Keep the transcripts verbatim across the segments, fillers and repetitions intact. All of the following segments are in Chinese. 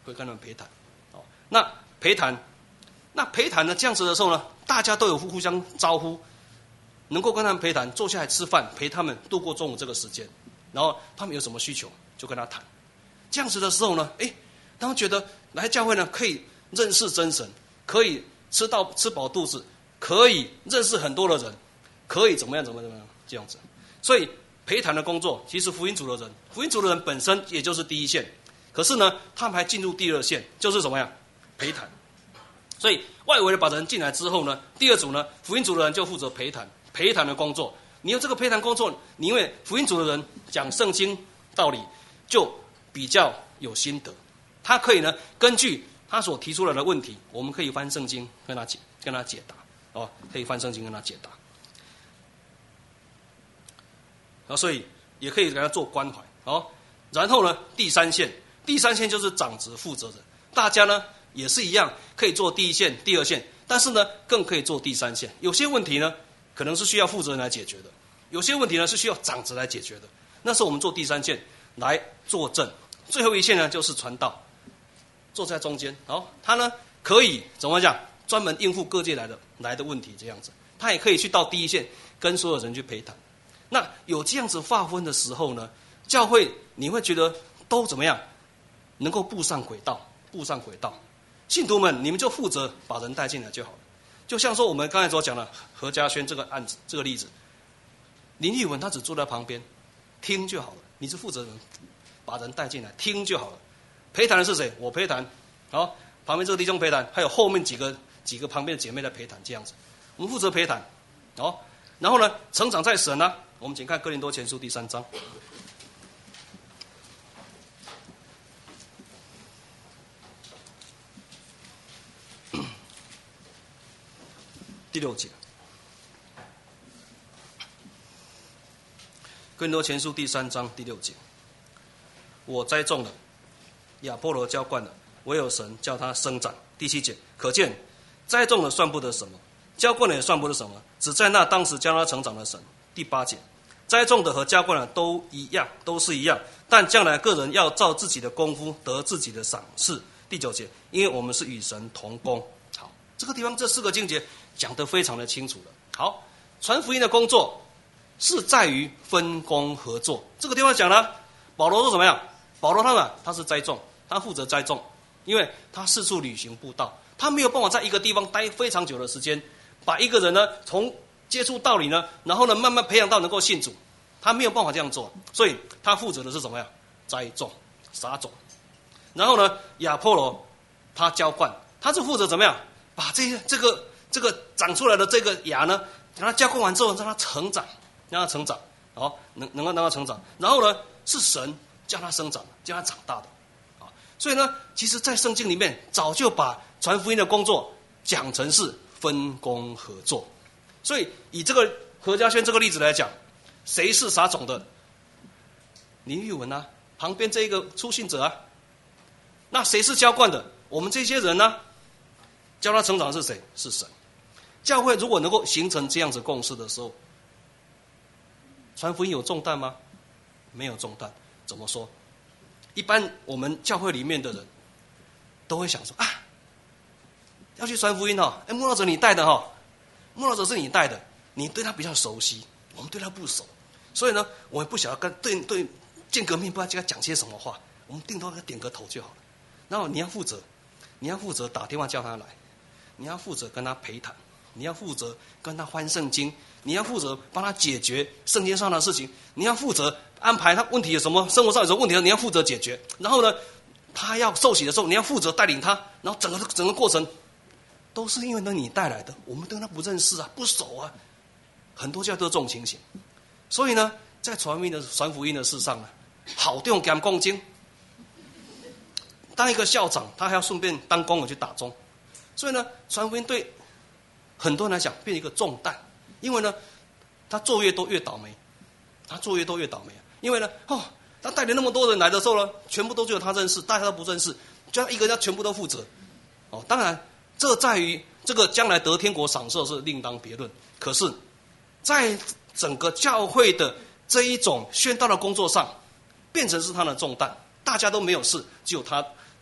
会跟他们陪谈。哦，那陪谈，那陪谈呢？这样子的时候呢，大家都有互相招呼，能够跟他们陪谈，坐下来吃饭，陪他们度过中午这个时间，然后他们有什么需求就跟他谈。这样子的时候呢，哎，他们觉得来教会呢可以认识真神，可以吃到吃饱肚子，可以认识很多的人，可以怎么样怎么样怎么样这样子。所以陪谈的工作，其实福音组的人，福音组的人本身也就是第一线，可是呢，他们还进入第二线，就是什么呀？陪谈。所以外围的把人进来之后呢，第二组呢，福音组的人就负责陪谈，陪谈的工作。你用这个陪谈工作，你因为福音组的人讲圣经道理，就比较有心得。他可以呢，根据他所提出来的问题，我们可以翻圣经跟他解跟他解答，哦，可以翻圣经跟他解答。然后所以也可以给他做关怀，哦，然后呢，第三线，第三线就是长职负责人，大家呢也是一样，可以做第一线、第二线，但是呢，更可以做第三线。有些问题呢，可能是需要负责人来解决的；有些问题呢，是需要长职来解决的。那是我们做第三线来作证，最后一线呢就是传道，坐在中间，哦，他呢可以怎么讲，专门应付各界来的来的问题这样子，他也可以去到第一线跟所有人去陪谈。那有这样子划分的时候呢，教会你会觉得都怎么样，能够步上轨道，步上轨道。信徒们，你们就负责把人带进来就好了。就像说我们刚才所讲的何家轩这个案子，这个例子，林玉文他只坐在旁边听就好了，你是负责人，把人带进来听就好了。陪谈的是谁？我陪谈，好，旁边这个弟兄陪谈，还有后面几个几个旁边的姐妹来陪谈，这样子，我们负责陪谈，好，然后呢，成长在神呢、啊。我们请看哥林多前书第三章第六节。哥林多前书第三章第六节，我栽种了，亚波罗浇灌了，唯有神叫他生长。第七节，可见栽种了算不得什么，浇灌了也算不得什么，只在那当时将他成长的神。第八节，栽种的和浇灌的都一样，都是一样，但将来个人要照自己的功夫得自己的赏赐。第九节，因为我们是与神同工。好，这个地方这四个经节讲得非常的清楚了。好，传福音的工作是在于分工合作。这个地方讲了，保罗说怎么样？保罗他们他是栽种，他负责栽种，因为他四处旅行布道，他没有办法在一个地方待非常久的时间，把一个人呢从接触道理呢，然后呢慢慢培养到能够信主，他没有办法这样做，所以他负责的是什么呀？栽种、撒种。然后呢，亚波罗他浇灌，他是负责怎么样？把这个这个这个长出来的这个芽呢，让它浇灌完之后，让它成长，让它成长，好，能能够让它成长。然后呢，是神叫它生长，叫它长大的，啊，所以呢，其实，在圣经里面早就把传福音的工作讲成是分工合作。所以以这个何家轩这个例子来讲，谁是撒种的？林玉文啊，旁边这一个初信者啊。那谁是浇灌的？我们这些人呢？教他成长的是谁？是神。教会如果能够形成这样子共识的时候，传福音有重担吗？没有重担。怎么说？一般我们教会里面的人都会想说啊，要去传福音哦，哎，牧道者你带的哈。牧道者是你带的，你对他比较熟悉，我们对他不熟，所以呢，我也不晓得跟对对见个面，不知道跟他讲些什么话，我们顶多给他点个头就好了。然后你要负责，你要负责打电话叫他来，你要负责跟他陪谈，你要负责跟他翻圣经，你要负责帮他解决圣经上的事情，你要负责安排他问题有什么，生活上有什么问题，你要负责解决。然后呢，他要受洗的时候，你要负责带领他，然后整个整个过程。都是因为呢你带来的，我们对他不认识啊，不熟啊，很多教都这种情形。所以呢，在传福音的传福音的事上呢，好弟兄给他们共经。当一个校长，他还要顺便当工人去打钟，所以呢，传福音对很多人来讲变成一个重担，因为呢，他做越多越倒霉，他做越多越倒霉，因为呢，哦，他带领那么多人来的时候呢，全部都只有他认识，大家都不认识，就他一个人要全部都负责。哦，当然。这在于这个将来得天国赏赐是另当别论，可是，在整个教会的这一种宣道的工作上，变成是他的重担，大家都没有事，只有他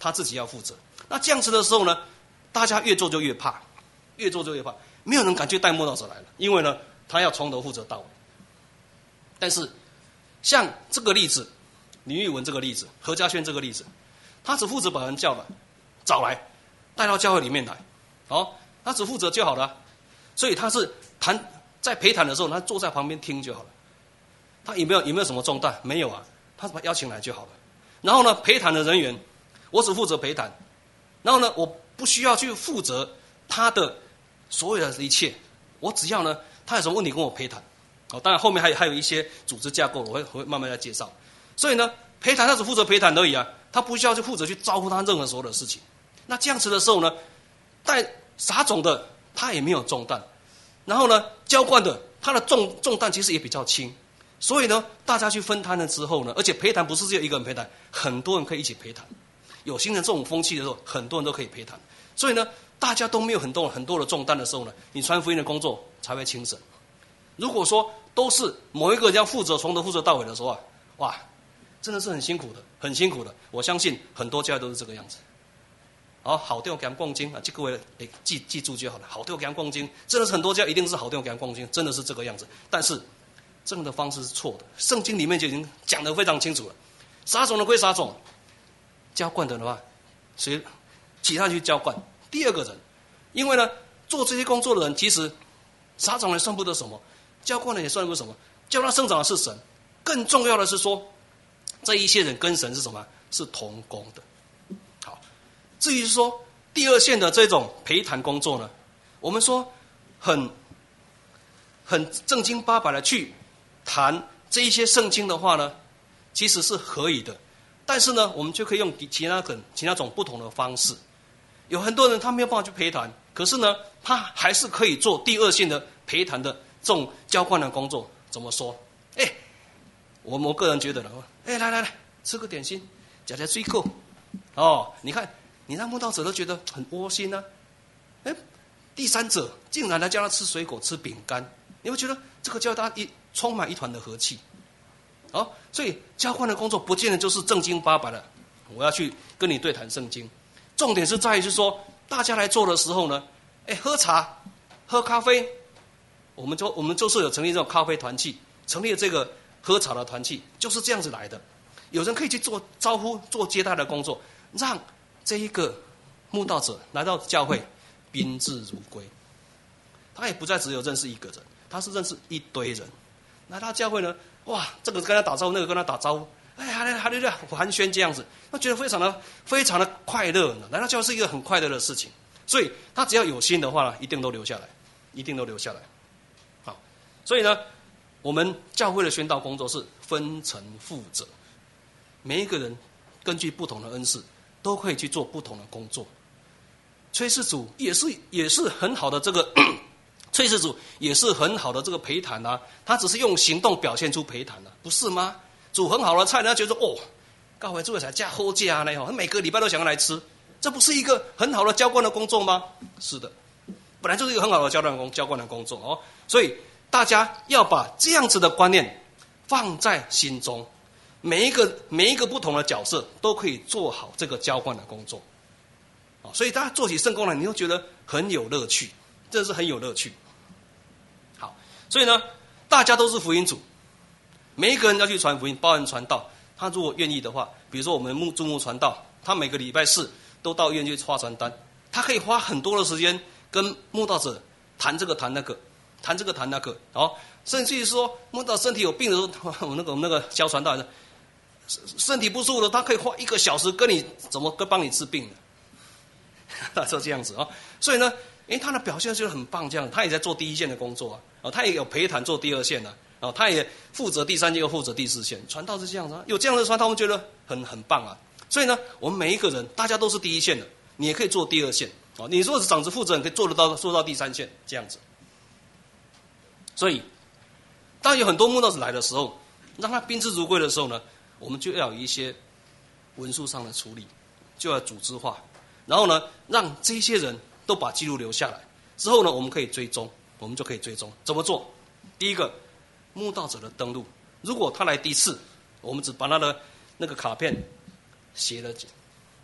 他自己要负责。那这样子的时候呢，大家越做就越怕，越做就越怕，没有人敢去带慕道者来了，因为呢，他要从头负责到尾。但是像这个例子，林玉文这个例子，何家轩这个例子，他只负责把人叫来，找来，带到教会里面来，哦，他只负责就好了。所以他是谈在陪谈的时候，他坐在旁边听就好了。他有没有有没有什么重担？没有啊，他把他邀请来就好了。然后呢，陪谈的人员，我只负责陪谈，然后呢，我不需要去负责他的所有的一切，我只要呢，他有什么问题跟我陪谈。哦，当然后面还有还有一些组织架构，我会我会慢慢来介绍。所以呢，陪谈他只负责陪谈而已啊，他不需要去负责去招呼他任何所有的事情。那这样子的时候呢，带撒种的他也没有重担，然后呢，浇灌的他的重重担其实也比较轻。所以呢，大家去分摊了之后呢，而且陪谈不是只有一个人陪谈，很多人可以一起陪谈。有形成这种风气的时候，很多人都可以陪谈。所以呢，大家都没有很多很多的重担的时候呢，你传福音的工作才会轻省。如果说都是某一个人要负责从头负责到尾的时候啊，哇，真的是很辛苦的，很辛苦的。我相信很多家都是这个样子。好，好调给他们共经啊，这各位诶记记住就好了。好调给他们共经，真的是很多家一定是好调给他们共经，真的是这个样子。但是这样的方式是错的，圣经里面就已经讲得非常清楚了。撒种的归撒种，浇灌的话，谁其他去浇灌。第二个人，因为呢，做这些工作的人，其实撒种也算不得什么，浇灌的也算不得什么，叫他生长的是神。更重要的是说，这一些人跟神是什么？是同工的。好，至于说第二线的这种陪谈工作呢，我们说很很正经八百的去谈这一些圣经的话呢，其实是可以的，但是呢，我们就可以用其他种其他种不同的方式。有很多人他没有办法去陪谈，可是呢，他还是可以做第二线的陪谈的这种浇灌的工作。怎么说？哎，我我个人觉得呢，哎，来来来，吃个点心，夹夹水果。哦，你看，你让慕道者都觉得很窝心啊。哎，第三者竟然来叫他吃水果、吃饼干，你会觉得这个叫他一充满一团的和气。哦，所以浇灌的工作不见得就是正经八百的，我要去跟你对谈圣经。重点是在于是说，大家来做的时候呢，哎，喝茶、喝咖啡，我们就我们就是有成立这种咖啡团契，成立了这个喝茶的团契，就是这样子来的。有人可以去做招呼、做接待的工作，让这一个慕道者来到教会，宾至如归。他也不再只有认识一个人，他是认识一堆人。来到教会呢，哇，这个跟他打招呼，那个跟他打招呼，哎呀，还还还寒暄这样子，他觉得非常的非常的快乐呢。来到教会是一个很快乐的事情，所以他只要有心的话呢，一定都留下来，一定都留下来。好，所以呢，我们教会的宣道工作是分层负责，每一个人根据不同的恩赐，都可以去做不同的工作。炊事组也是也是很好的这个。炊事组也是很好的这个陪谈啊，他只是用行动表现出陪谈啊，不是吗？煮很好的菜，人家觉得哦，教会做的才加好价呢，哦，每个礼拜都想要来吃，这不是一个很好的浇灌的工作吗？是的，本来就是一个很好的浇灌工浇灌的工作哦，所以大家要把这样子的观念放在心中，每一个每一个不同的角色都可以做好这个浇灌的工作，啊，所以大家做起圣工来，你会觉得很有乐趣，真的是很有乐趣。所以呢，大家都是福音组，每一个人要去传福音，包含传道。他如果愿意的话，比如说我们牧注目传道，他每个礼拜四都到医院去发传单，他可以花很多的时间跟慕道者谈这个谈那个，谈这个谈那个，哦，甚至于说慕道身体有病的时候，我们那个我们那个教传道的，身体不舒服的，他可以花一个小时跟你怎么跟帮你治病的，就这样子啊，哦。所以呢，因为他的表现就是很棒，这样他也在做第一线的工作啊。哦，他也有陪谈做第二线呢，啊，哦，他也负责第三线，又负责第四线。传道是这样子啊，有这样的传道，我们觉得很很棒啊。所以呢，我们每一个人，大家都是第一线的，你也可以做第二线。哦，你如果是长子负责人，可以做得到，做到第三线这样子。所以，当有很多慕道者来的时候，让他宾至如归的时候呢，我们就要有一些文书上的处理，就要组织化，然后呢，让这些人都把记录留下来。之后呢，我们可以追踪。我们就可以追踪怎么做。第一个，慕道者的登录，如果他来第一次，我们只把他的那个卡片写了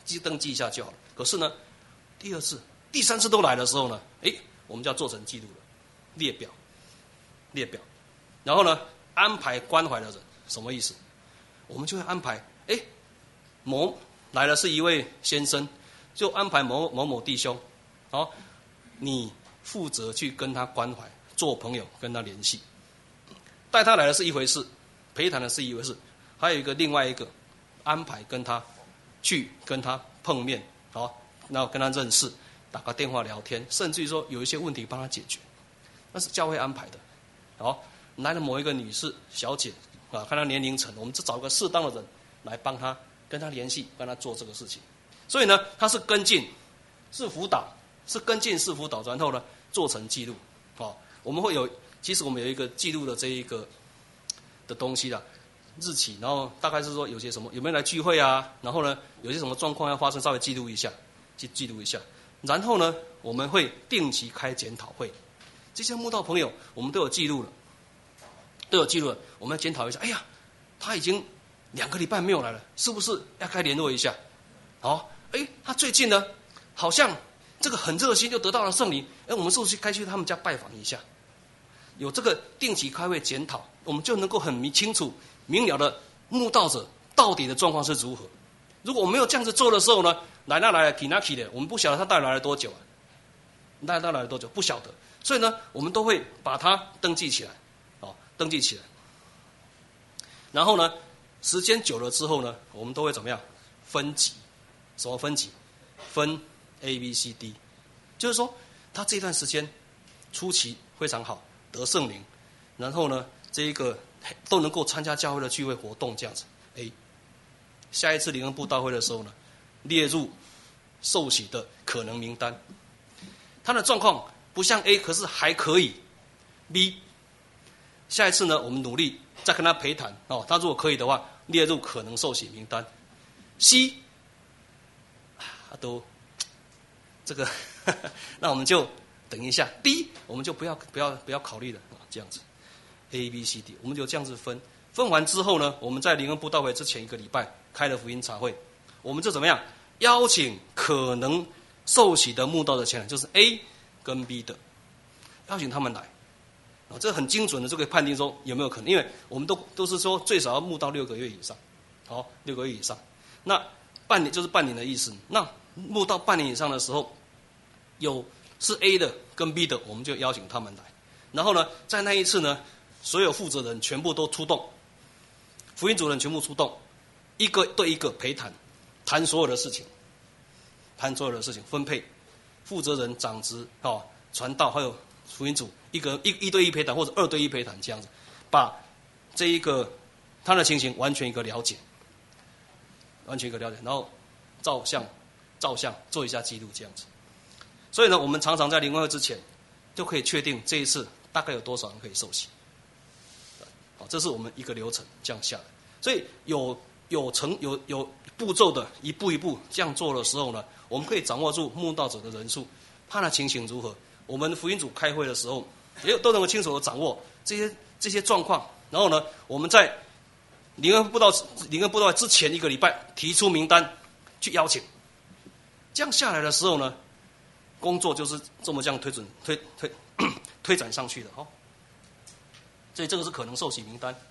记登记一下就好了。可是呢，第二次、第三次都来的时候呢，哎，我们就要做成记录了，列表，列表，然后呢，安排关怀的人，什么意思？我们就会安排，哎，某来了是一位先生，就安排某某某弟兄，好，你负责去跟他关怀，做朋友，跟他联系。带他来的是一回事，陪谈的是一回事，还有一个另外一个安排跟他去跟他碰面，好，然后跟他认识，打个电话聊天，甚至于说有一些问题帮他解决，那是教会安排的。好，来了某一个女士小姐啊，看她年龄层，我们就找个适当的人来帮她跟她联系，帮她做这个事情。所以呢，它是跟进，是辅导，是跟进是辅导，然后呢做成记录。好，我们会有。其实我们有一个记录的这一个的东西啦，日期，然后大概是说有些什么有没有来聚会啊，然后呢有些什么状况要发生，稍微记录一下，记记录一下。然后呢，我们会定期开检讨会，这些慕道朋友我们都有记录了，都有记录了。我们检讨一下，哎呀，他已经两个礼拜没有来了，是不是要开联络一下？好，哎，他最近呢好像这个很热心，就得到了圣灵，哎，我们是不是该去他们家拜访一下？有这个定期开会检讨，我们就能够很明清楚明了的慕道者到底的状况是如何。如果我没有这样子做的时候呢，来那来了，去那去的，我们不晓得他到底来了多久啊，大概来了多久不晓得，所以呢，我们都会把它登记起来，哦，登记起来。然后呢，时间久了之后呢，我们都会怎么样？分级，什么分级？分 A、B、C、D， 就是说他这段时间初期非常好。得圣灵，然后呢，这一个都能够参加教会的聚会活动，这样子。A， 下一次灵恩布道会的时候呢，列入受洗的可能名单。他的状况不像 A， 可是还可以。B， 下一次呢，我们努力再跟他陪谈哦，他如果可以的话，列入可能受洗名单。C， 啊，都这个，那我们就。等一下 ，D 我们就不要不要不要考虑了啊，这样子 ，A、B、C、D 我们就这样子分，分完之后呢，我们在灵恩布道会之前一个礼拜开了福音茶会，我们就怎么样邀请可能受洗的慕道的前来，就是 A 跟 B 的，邀请他们来，啊，这很精准的这个判定说有没有可能，因为我们都都是说最少要慕道六个月以上，好，六个月以上，那半年就是半年的意思，那慕道半年以上的时候有。是 A 的跟 B 的，我们就邀请他们来。然后呢，在那一次呢，所有负责人全部都出动，福音主任全部出动，一个对一个陪谈，谈所有的事情，谈所有的事情，分配负责人、长职、哦、传道，还有福音组，一个一一对一陪谈或者二对一陪谈这样子，把这一个他的情形完全一个了解，完全一个了解，然后照相、照相做一下记录这样子。所以呢，我们常常在灵恩会之前，就可以确定这一次大概有多少人可以受洗。好，这是我们一个流程这样下来。所以有有程有有步骤的，一步一步这样做的时候呢，我们可以掌握住慕道者的人数，他的情形如何。我们福音组开会的时候，也都能够清楚的掌握这些这些状况。然后呢，我们在灵恩布道灵恩布道之前一个礼拜提出名单去邀请，这样下来的时候呢。工作就是这么这样推准推推推展上去的哈、哦，所以这个是可能受洗名单。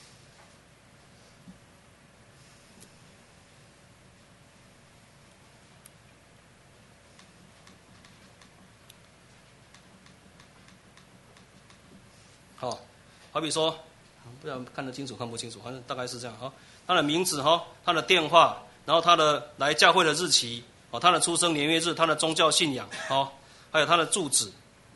好，好比说，不知道看得清楚看不清楚，反正大概是这样哈、哦。他的名字哈，他的电话，然后他的来教会的日期。哦，他的出生年月日，他的宗教信仰，哦，还有他的住址，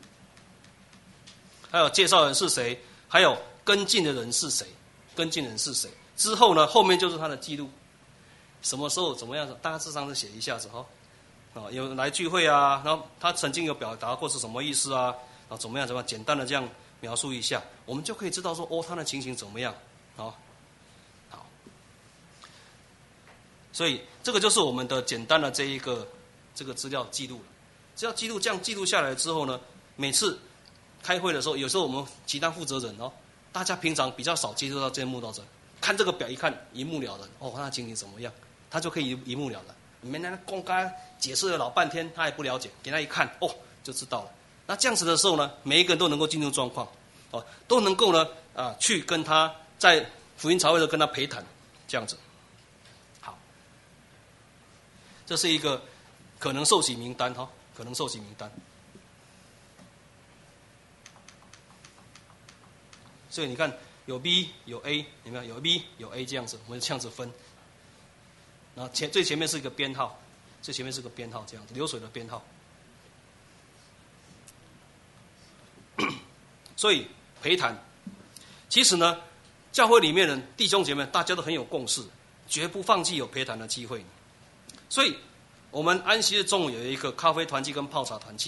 还有介绍人是谁，还有跟进的人是谁，跟进人是谁。之后呢，后面就是他的记录，什么时候怎么样，大致上是写一下子哈。啊，有来聚会啊，然后他曾经有表达过是什么意思啊，啊，怎么样怎么样，简单的这样描述一下，我们就可以知道说，哦，他的情形怎么样，好。所以这个就是我们的简单的这一个这个资料记录了。只要记录这样记录下来之后呢，每次开会的时候，有时候我们其他负责人哦，大家平常比较少接触到这些慕道者，看这个表一看一目了然，哦，他的情形怎么样，他就可以一目了然。 你们那公开解释了老半天，他也不了解，给他一看，哦，就知道了。那这样子的时候呢，每一个人都能够进入状况，哦，都能够呢啊去跟他在福音茶会的跟他陪谈，这样子。好，这是一个可能受洗名单哈、哦，可能受洗名单。所以你看，有 B 有 A， 有没有？有 B 有 A 这样子，我们这样子分。然后前最前面是一个编号，最前面是个编号，这样子流水的编号。所以陪谈，其实呢，教会里面的弟兄姐妹大家都很有共识，绝不放弃有陪谈的机会。所以，我们安息日中午有一个咖啡团契跟泡茶团契。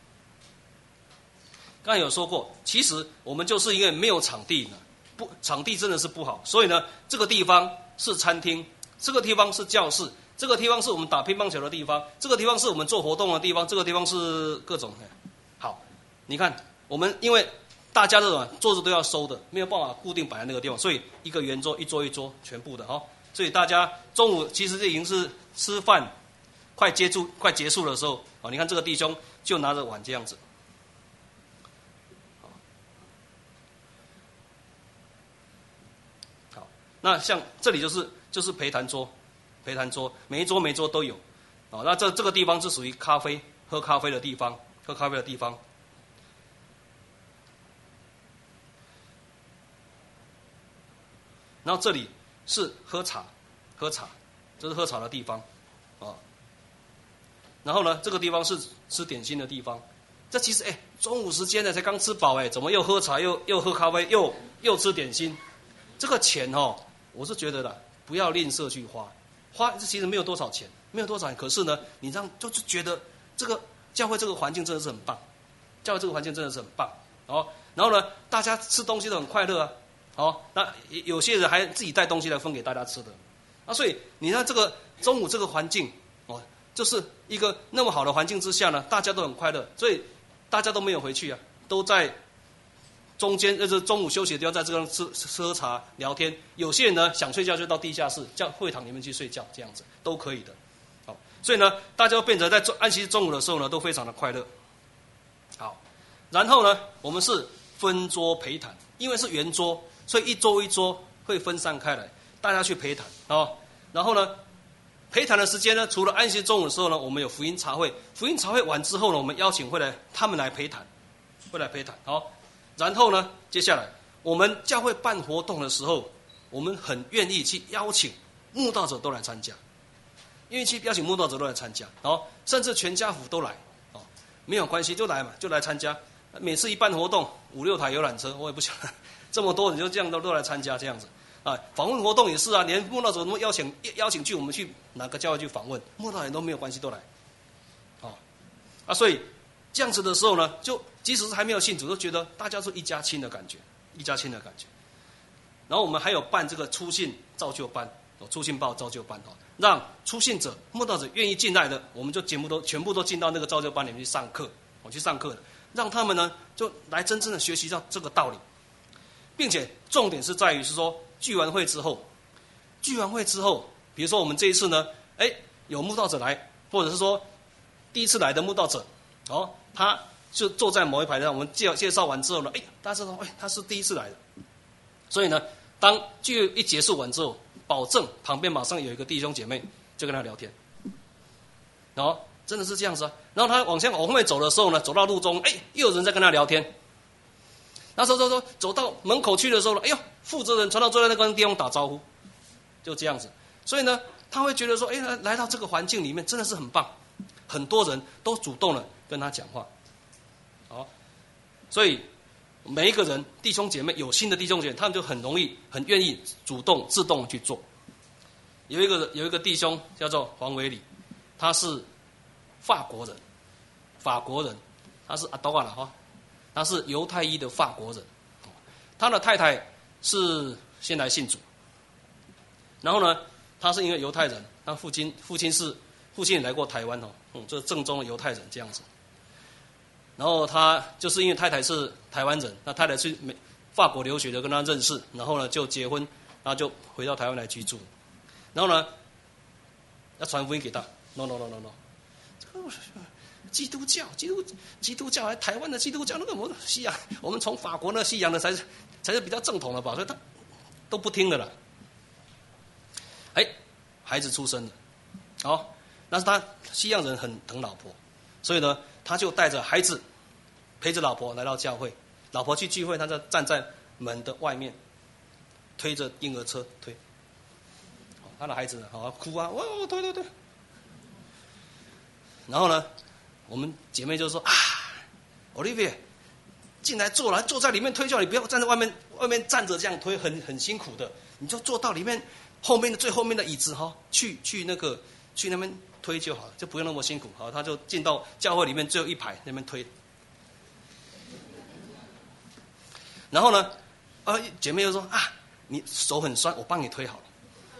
刚才有说过，其实我们就是因为没有场地呢，不，场地真的是不好，所以呢，这个地方是餐厅，这个地方是教室，这个地方是我们打乒乓球的地方，这个地方是我们做活动的地方，这个地方是各种。好，你看我们因为大家这种桌子都要收的，没有办法固定摆在那个地方，所以一个圆桌一桌一桌全部的哈、哦，所以大家中午其实这已经是吃饭快接触快结束的时候啊，你看这个弟兄就拿着碗这样子。那像这里就是就是陪谈桌，陪谈桌每一桌每一桌都有，啊，那这这个地方是属于咖啡喝咖啡的地方，喝咖啡的地方。然后这里是喝茶，喝茶，这是喝茶的地方，啊。然后呢，这个地方是吃点心的地方。这其实哎，中午时间呢才刚吃饱哎，怎么又喝茶又又喝咖啡又又吃点心？这个钱哦。我是觉得啦，不要吝啬去花，花这其实没有多少钱，没有多少钱。可是呢，你这样就是觉得这个教会这个环境真的是很棒，教会这个环境真的是很棒哦。然后呢，大家吃东西都很快乐啊，哦，那有些人还自己带东西来分给大家吃的，啊，所以你看这个中午这个环境哦，就是一个那么好的环境之下呢，大家都很快乐，所以大家都没有回去啊，都在。中间就是中午休息的地方，在这个吃吃喝茶聊天。有些人呢想睡觉就到地下室、叫会堂里面去睡觉，这样子都可以的。好，所以呢，大家变成在安息中午的时候呢，都非常的快乐。好，然后呢，我们是分桌陪谈，因为是圆桌，所以一桌一桌会分散开来，大家去陪谈哦。然后呢，陪谈的时间呢，除了安息中午的时候呢，我们有福音茶会，福音茶会完之后呢，我们邀请会来他们来陪谈，会来陪谈，好。然后呢，接下来我们教会办活动的时候，我们很愿意去邀请慕道者都来参加，愿意去邀请慕道者都来参加，哦，甚至全家福都来，哦，没有关系，就来嘛，就来参加。每次一办活动，五六台游览车，我也不想这么多人就这样都都来参加这样子啊。访问活动也是啊，连慕道者都邀请邀请去我们去哪个教会去访问，慕道人都没有关系都来，哦，啊，所以这样子的时候呢，就。即使是还没有信主，都觉得大家是一家亲的感觉，一家亲的感觉。然后我们还有办这个初信造就班，哦，初信报造就班哦，让初信者、慕道者愿意进来的，我们就全部都全部都进到那个造就班里面去上课，我去上课的，让他们呢就来真正的学习到这个道理，并且重点是在于是说聚完会之后，聚完会之后，比如说我们这一次呢，哎，有慕道者来，或者是说第一次来的慕道者，哦，他。就坐在某一排上，我们介介绍完之后呢，哎，大家知道，哎，他是第一次来的，所以呢，当聚一结束完之后，保证旁边马上有一个弟兄姐妹就跟他聊天，然后真的是这样子啊。然后他往前往后面走的时候呢，走到路中，哎，又有人在跟他聊天。那时候走走走到门口去的时候呢，哎呦，负责人传到坐在那个地方打招呼，就这样子。所以呢，他会觉得说，哎，来到这个环境里面真的是很棒，很多人都主动的跟他讲话。好，所以每一个人弟兄姐妹有心的弟兄姐妹，他们就很容易、很愿意主动、自动去做。有一个有一个弟兄叫做黄维礼，他是法国人，法国人，他是阿多瓦了哈，他是犹太裔的法国人，他的太太是先来信主，然后呢，他是因为犹太人，他父亲父亲是父亲也来过台湾哦，嗯，这是正宗的犹太人这样子。然后他就是因为太太是台湾人，那太太去美法国留学的，跟他认识，然后呢就结婚，然后就回到台湾来居住。然后呢，要传福音给他， ，no no no no no， 这个基督教，基督基督教，台湾的基督教，那个我西洋，我们从法国那西洋的才是才是比较正统的吧，所以他都不听的了。哎，孩子出生了，好，但是他西洋人很疼老婆，所以呢，他就带着孩子陪着老婆来到教会，老婆去聚会，他就站在门的外面，推着婴儿车推，他的孩子好哭啊，哇，推推推，然后呢，我们姐妹就说啊 ，Olivia， 进来坐了，坐在里面推就好，你不要站在外面，外面站着这样推，很很辛苦的，你就坐到里面后面的最后面的椅子哈，去去那个去那边推就好了，就不用那么辛苦。好，他就进到教会里面最后一排那边推，然后呢，啊，姐妹就说啊，你手很酸，我帮你推好了。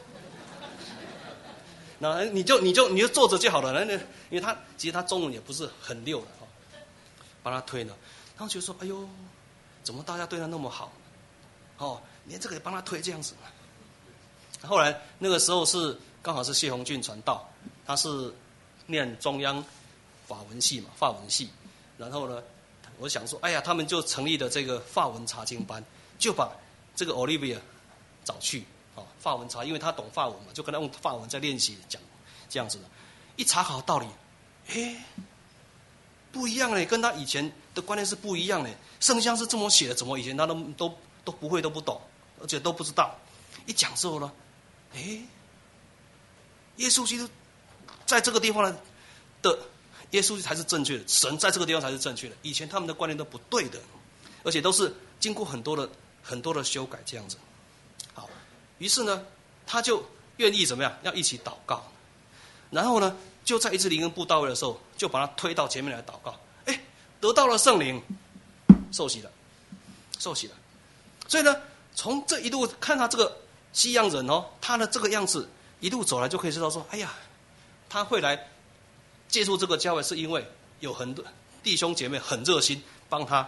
那你就你就你就坐着就好了，那因为他其实他中文也不是很溜的哈，帮他推了，然后就说哎呦，怎么大家对他那么好，哦，连这个也帮他推这样子。后来那个时候是刚好是谢鸿俊传道，他是念中央法文系嘛，法文系，然后呢，我想说，哎呀，他们就成立了这个法文查经班，就把这个 Olivia 找去。哦，法文查，因为他懂法文嘛，就跟他用法文在练习讲，这样子的。一查考道理，哎，不一样嘞，跟他以前的观念是不一样嘞。圣经是这么写的，怎么以前他都都都不会都不懂，而且都不知道。一讲之后呢，哎，耶稣基督在这个地方呢的耶稣才是正确的，神在这个地方才是正确的。以前他们的观念都不对的，而且都是经过很多的很多的修改这样子。于是呢，他就愿意怎么样？要一起祷告，然后呢，就在一次灵恩布道会的时候，就把他推到前面来祷告。哎，得到了圣灵，受洗了，受洗了。所以呢，从这一路看他这个西洋人哦，他的这个样子一路走来，就可以知道说，哎呀，他会来接触这个教会，是因为有很多弟兄姐妹很热心帮他，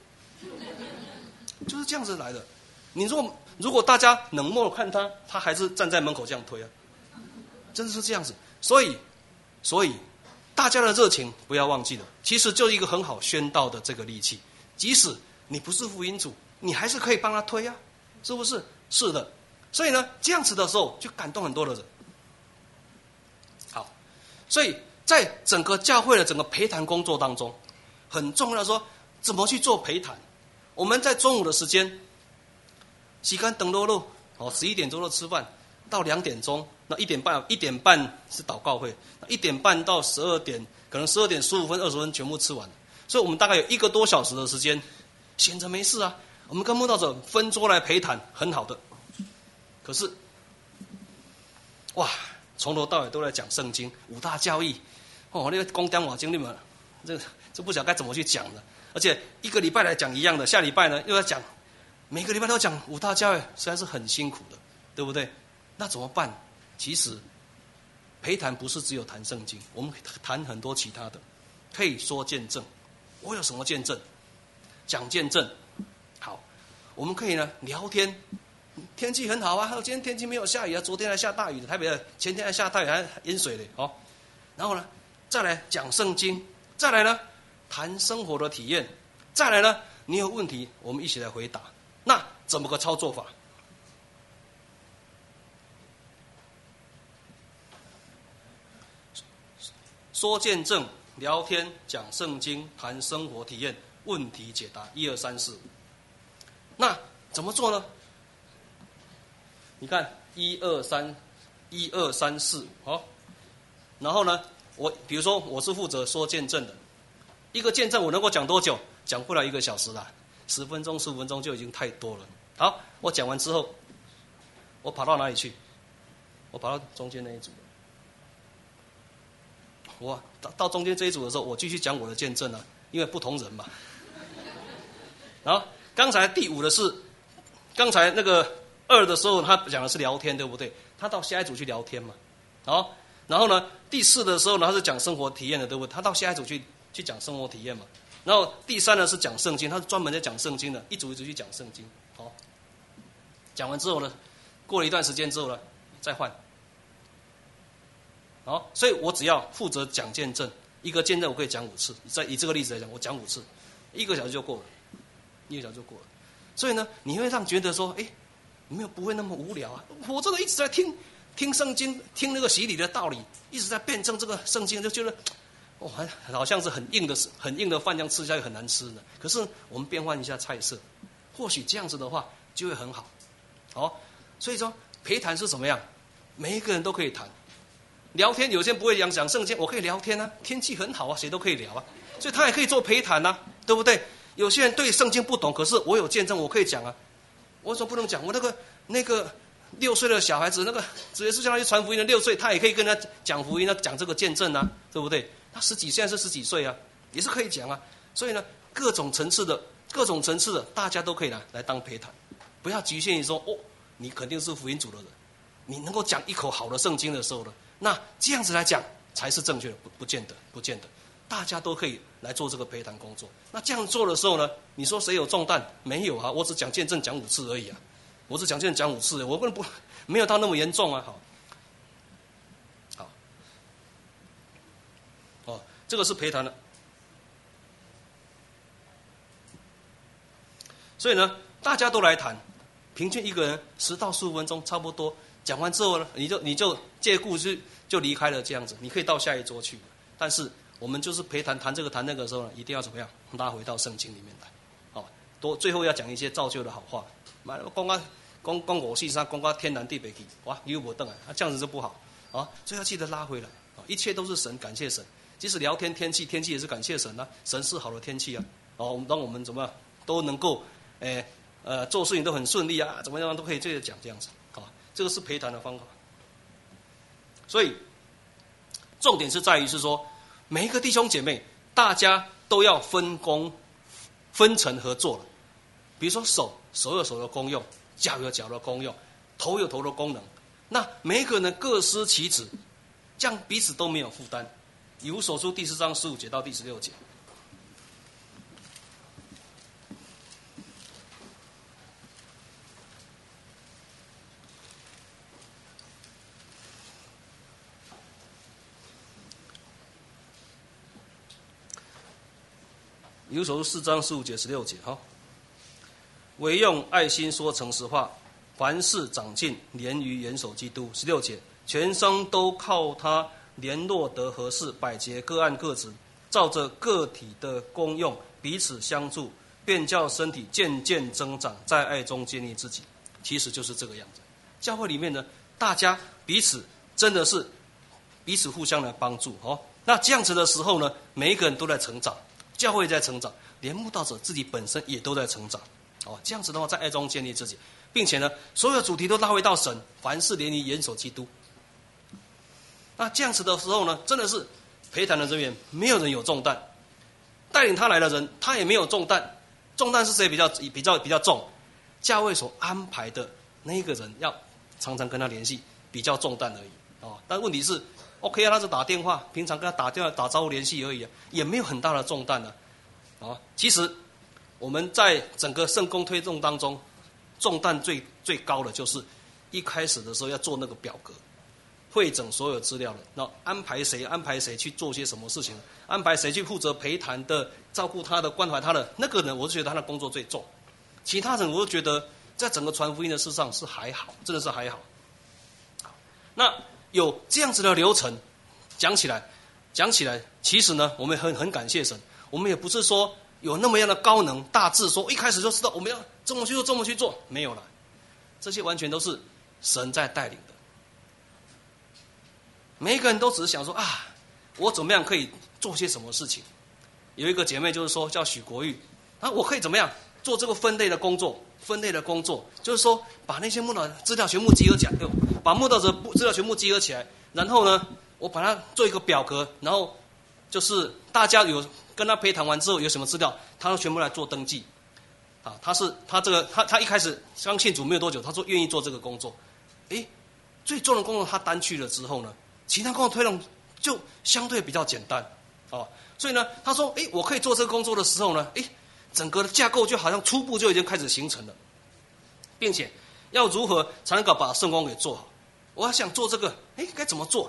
就是这样子来的。你如果如果大家冷漠看他，他还是站在门口这样推啊，真的是这样子。所以，所以大家的热情不要忘记了，其实就是一个很好宣道的这个利器。即使你不是福音主，你还是可以帮他推啊，是不是？是的。所以呢，这样子的时候就感动很多的人。好，所以在整个教会的整个陪谈工作当中，很重要的说怎么去做陪谈。我们在中午的时间。时间等落落，哦，十一点钟的吃饭，到两点钟，那一点半一点半是祷告会，一点半到十二点，可能十二点十五分、二十分全部吃完，所以我们大概有一个多小时的时间，闲着没事啊，我们跟慕道者分桌来陪谈，很好的。可是，哇，从头到尾都在讲圣经五大教义，哦，那个光讲瓦经你们，这这不晓得该怎么去讲了，而且一个礼拜来讲一样的，下礼拜呢又要讲。每个礼拜都讲五大教义，实在是很辛苦的，对不对？那怎么办？其实陪谈不是只有谈圣经，我们谈很多其他的，可以说见证。我有什么见证？讲见证。好，我们可以呢聊天。天气很好啊，今天天气没有下雨啊，昨天还下大雨的，台北的前天还下大雨还淹水嘞，哦。然后呢，再来讲圣经，再来呢谈生活的体验，再来呢你有问题，我们一起来回答。那怎么个操作法？说见证、聊天、讲圣经、谈生活体验、问题解答，一二三四五。那怎么做呢？你看，一二三，一二三四五，好。然后呢，我比如说我是负责说见证的，一个见证我能够讲多久？讲不了一个小时啦。十分钟、十五分钟就已经太多了。好，我讲完之后，我跑到哪里去？我跑到中间那一组。我到到中间这一组的时候，我继续讲我的见证啊，因为不同人嘛。然后刚才第五的是，刚才那个二的时候，他讲的是聊天，对不对？他到下一组去聊天嘛。好，然后呢，第四的时候呢，他是讲生活体验的，对不对？他到下一组去去讲生活体验嘛。然后第三呢是讲圣经，他是专门在讲圣经的，一组一组去讲圣经。好，讲完之后呢，过了一段时间之后呢，再换。 好，所以我只要负责讲见证，一个见证我可以讲五次。再以这个例子来讲，我讲五次，一个小时就够了，一个小时就够了。所以呢，你会让觉得说，哎，没有不会那么无聊啊！我真的一直在听听圣经，听那个洗礼的道理，一直在辩证这个圣经，就觉得哇、哦，好像是很硬的、很硬的饭，这样吃下去很难吃呢。可是我们变换一下菜色，或许这样子的话就会很好。好，所以说陪谈是什么样？每一个人都可以谈。聊天，有些人不会讲讲圣经，我可以聊天啊，天气很好啊，谁都可以聊啊，所以他也可以做陪谈啊，对不对？有些人对圣经不懂，可是我有见证，我可以讲啊。我为什么不能讲？我那个那个六岁的小孩子，那个只是相当于传福音的六岁，他也可以跟他讲福音，他讲这个见证啊，对不对？他十几，现在是十几岁啊，也是可以讲啊。所以呢，各种层次的、各种层次的，大家都可以来来当陪谈，不要局限于说哦，你肯定是福音组的人，你能够讲一口好的圣经的时候呢，那这样子来讲才是正确的，不不见得，不见得。大家都可以来做这个陪谈工作。那这样做的时候呢，你说谁有重担？没有啊，我只讲见证讲五次而已啊，我只讲见证讲五次，我根本不没有到那么严重啊。好，好，哦，这个是陪谈的。所以呢，大家都来谈，平均一个人十到十五分钟差不多。讲完之后呢，你就你就借故就就离开了这样子，你可以到下一桌去，但是。我们就是陪谈谈这个谈那个的时候呢，一定要怎么样拉回到圣经里面来，好，多最后要讲一些造就的好话，妈讲啊讲讲我戏上讲啊天南地北去，哇，你又不等啊，这样子就不好啊，所以要记得拉回来啊，一切都是神，感谢神，即使聊天天气，天气也是感谢神啊，神是好的天气啊，哦，让我们怎么样都能够，诶呃做事情都很顺利啊，怎么样都可以这样讲这样子，好，这个是陪谈的方法，所以重点是在于是说。每一个弟兄姐妹，大家都要分工、分成合作了。比如说手，手有手的功用；脚有脚的功用；头有头的功能。那每一个人各司其职，这样彼此都没有负担。以弗所书第四章十五节到第十六节。以弗所书四章十五节十六节，好，唯用爱心说诚实话，凡事长进，连于严守基督。十六节，全身都靠他联络得合适，百节各按各职，照着个体的功用彼此相助，便叫身体渐渐增长，在爱中建立自己。其实就是这个样子。教会里面呢，大家彼此真的是彼此互相来帮助哦。那这样子的时候呢，每一个人都在成长。教会在成长，连慕道者自己本身也都在成长，哦，这样子的话，在爱中建立自己，并且呢，所有主题都拉回到神，凡事连于严守基督。那这样子的时候呢，真的是陪谈的人员没有人有重担，带领他来的人他也没有重担，重担是谁比较比较比较重？教会所安排的那一个人要常常跟他联系，比较重担而已，哦，但问题是。OK 啊，他是打电话，平常跟他打电话打招呼联系而已啊，也没有很大的重担啊。啊，其实我们在整个圣工推动当中，重担最最高的就是一开始的时候要做那个表格，汇整所有资料的，那安排谁安排谁去做些什么事情，安排谁去负责陪谈的、照顾他的、关怀他的那个人，我就觉得他的工作最重。其他人我就觉得在整个传福音的事上是还好，真的是还好。那有这样子的流程，讲起来，讲起来，其实呢，我们很很感谢神，我们也不是说有那么样的高能大智，说一开始就知道我们要这么去做，这么去做，没有了，这些完全都是神在带领的。每一个人都只是想说啊，我怎么样可以做些什么事情？有一个姐妹就是说叫许国玉，啊，我可以怎么样做这个分类的工作？分类的工作就是说，把那些慕道资料全部集合起来，把慕道者资料全部集合起来，然后呢，我把它做一个表格，然后就是大家有跟他陪谈完之后有什么资料，他都全部来做登记。啊，他是他这个他他一开始刚信主没有多久，他说愿意做这个工作，诶，最重的工作他担去了之后呢，其他工作推动就相对比较简单，哦，所以呢，他说，诶，我可以做这个工作的时候呢，诶。整个的架构就好像初步就已经开始形成了，并且要如何才能够把圣工给做好？我要想做这个，哎，该怎么做？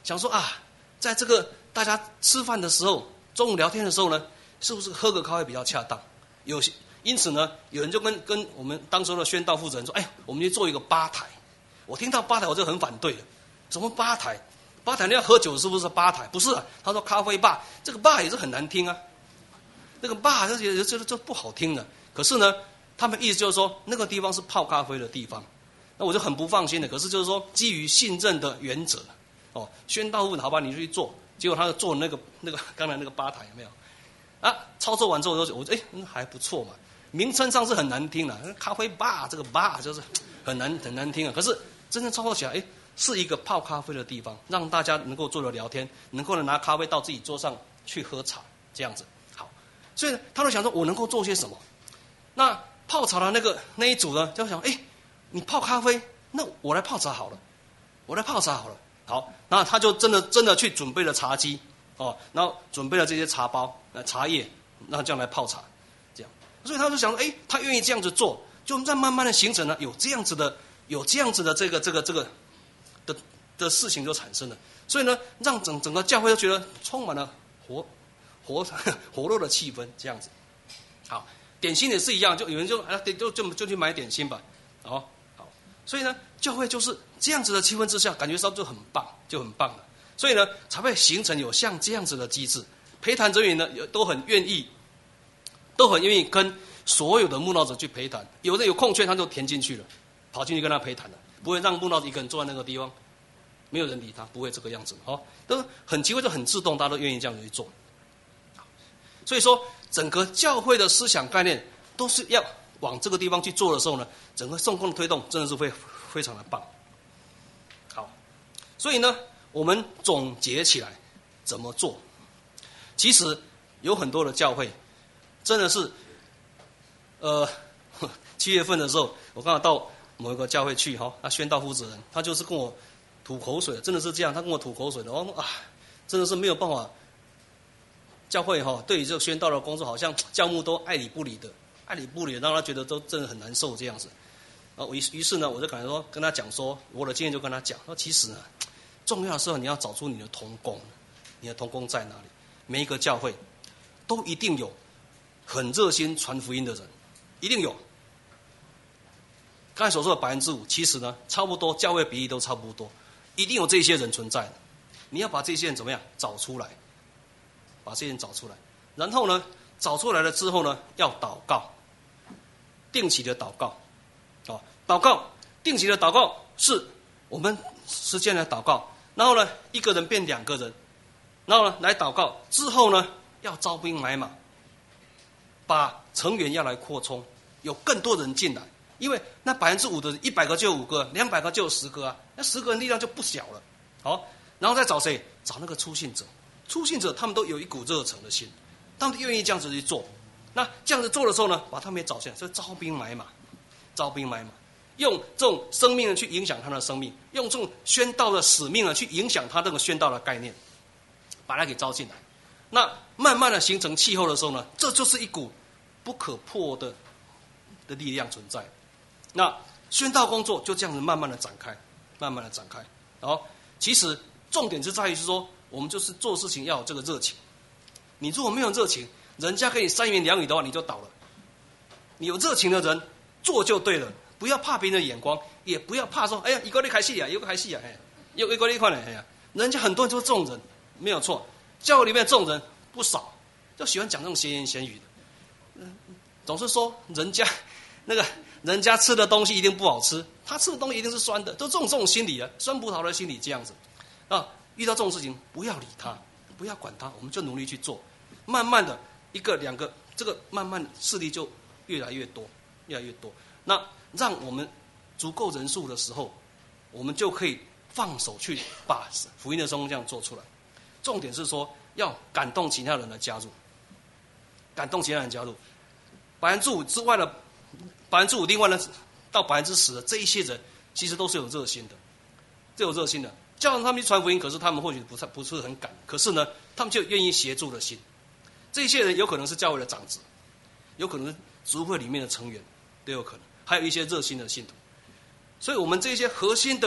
想说啊，在这个大家吃饭的时候，中午聊天的时候呢，是不是喝个咖啡比较恰当？有些因此呢，有人就跟跟我们当时的宣道负责人说：“哎，我们去做一个吧台。”我听到吧台，我就很反对了。什么吧台？吧台你要喝酒是不是吧台？不是啊，他说咖啡吧，这个吧也是很难听啊。那个吧这些这这不好听的。可是呢，他们意思就是说，那个地方是泡咖啡的地方。那我就很不放心的。可是就是说，基于信任的原则，哦，宣道负责好吧，你就去做。结果他就做那个那个刚才那个吧台有没有？啊，操作完之后我我哎、嗯、还不错嘛。名称上是很难听的，咖啡吧这个吧就是很难很难听啊。可是真正操作起来，哎。是一个泡咖啡的地方，让大家能够坐着聊天，能够拿咖啡到自己桌上去喝茶，这样子。好，所以呢，他就想说，我能够做些什么？那泡茶的那个那一组呢，就想，哎，你泡咖啡，那我来泡茶好了，我来泡茶好了。好，那他就真的真的去准备了茶几，哦，然后准备了这些茶包、呃茶叶，那这样来泡茶，这样。所以他就想说，哎，他愿意这样子做，就在慢慢的形成了有这样子的，有这样子的这个这个这个。的的事情就产生了，所以呢，让整整个教会都觉得充满了活活活络的气氛，这样子。好，点心也是一样，就有人就啊，就就就去买点心吧，哦，好，所以呢，教会就是这样子的气氛之下，感觉上就很棒，就很棒了。所以呢，才会形成有像这样子的机制，陪谈人员呢都很愿意，都很愿意跟所有的慕道者去陪谈，有的有空缺他就填进去了，跑进去跟他陪谈了。不会让慕道者一个人坐在那个地方，没有人理他，不会这个样子，哦，都很奇怪，就很自动，大家都愿意这样去做。所以说，整个教会的思想概念都是要往这个地方去做的时候呢，整个送供的推动真的是会非常的棒。好，所以呢，我们总结起来怎么做？其实有很多的教会真的是，呃，七月份的时候，我刚好到某一个教会去哈，他宣道负责人，他就是跟我吐口水，真的是这样，他跟我吐口水的，我说啊，真的是没有办法，教会哈对于这个宣道的工作，好像教牧都爱理不理的，爱理不理的，让他觉得都真的很难受这样子。啊，于于是呢，我就感觉说跟他讲说，我的经验就跟他讲，说其实呢，重要的时候你要找出你的同工，你的同工在哪里？每一个教会都一定有很热心传福音的人，一定有。刚才所说的百分之五，其实呢，差不多教会比例都差不多，一定有这些人存在的。你要把这些人怎么样找出来？把这些人找出来，然后呢，找出来了之后呢，要祷告，定期的祷告，哦，祷告，定期的祷告是我们时间来祷告，然后呢，一个人变两个人，然后呢来祷告之后呢，要招兵买马，把成员要来扩充，有更多人进来。因为那百分之五的人，一百个就有五个，两百个就有十个啊，那十个人力量就不小了。好，然后再找谁？找那个初信者。初信者他们都有一股热诚的心，他们愿意这样子去做。那这样子做的时候呢，把他们也找进来，所以招兵买马，招兵买马，用这种生命呢去影响他的生命，用这种宣道的使命呢去影响他这个宣道的概念，把他给招进来。那慢慢的形成气候的时候呢，这就是一股不可破的的力量存在。那宣道工作就这样子慢慢的展开，慢慢的展开。好，其实重点是在于是说，我们就是做事情要有这个热情。你如果没有热情，人家给你三言两语的话，你就倒了。你有热情的人做就对了，不要怕别人的眼光，也不要怕说，哎呀，一个你开戏啊，一个开戏啊，哎，有一个你看呢，哎呀，人家很多人就是这种人，没有错。教会里面这种人不少，就喜欢讲这种闲言闲语的，嗯，总是说人家那个。人家吃的东西一定不好吃，他吃的东西一定是酸的，都这种这种心理啊，酸葡萄的心理这样子啊。遇到这种事情，不要理他，不要管他，我们就努力去做。慢慢的，一个两个，这个慢慢势力就越来越多，越来越多。那让我们足够人数的时候，我们就可以放手去把福音的工这样做出来。重点是说，要感动其他人的加入，感动其他人加入，百分之五之外的。百分之五，另外呢，到百分之十的这一些人，其实都是有热心的，都有热心的。叫他们去传福音，可是他们或许不是不是很敢，可是呢，他们就愿意协助的心。这些人有可能是教会的长子，有可能是族会里面的成员，都有可能，还有一些热心的信徒。所以，我们这些核心的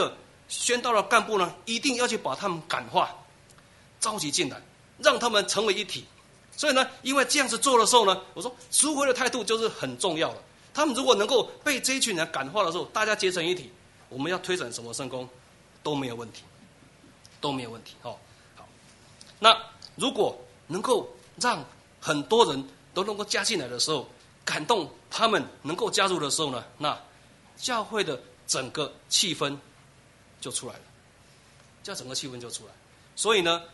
宣道的干部呢，一定要去把他们感化，召集进来，让他们成为一体。所以呢，因为这样子做的时候呢，我说赎回的态度就是很重要的。他们如果能够被这一群人感化的时候，大家结成一体，我们要推展什么圣工都没有问题，都没有问题。哦，好，那如果能够让很多人都能够加进来的时候，感动他们能够加入的时候呢，那教会的整个气氛就出来了，这整个气氛就出来。所以呢，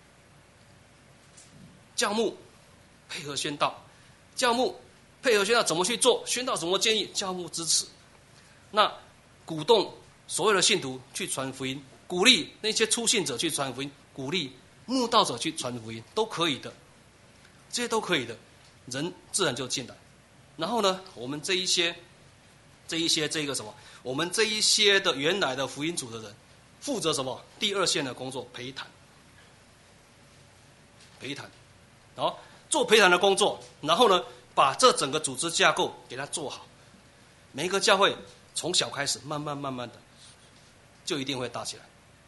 教牧配合宣道，教牧配合宣道怎么去做，宣道怎么建议，教牧支持。那鼓动所有的信徒去传福音，鼓励那些初信者去传福音，鼓励慕道者去传福音，都可以的，这些都可以的，人自然就进来。然后呢，我们这一些这一些这个什么，我们这一些的原来的福音组的人，负责什么第二线的工作，陪谈，陪谈，好，做陪谈的工作，然后呢，把这整个组织架构给它做好。每一个教会从小开始，慢慢慢慢的，就一定会大起来。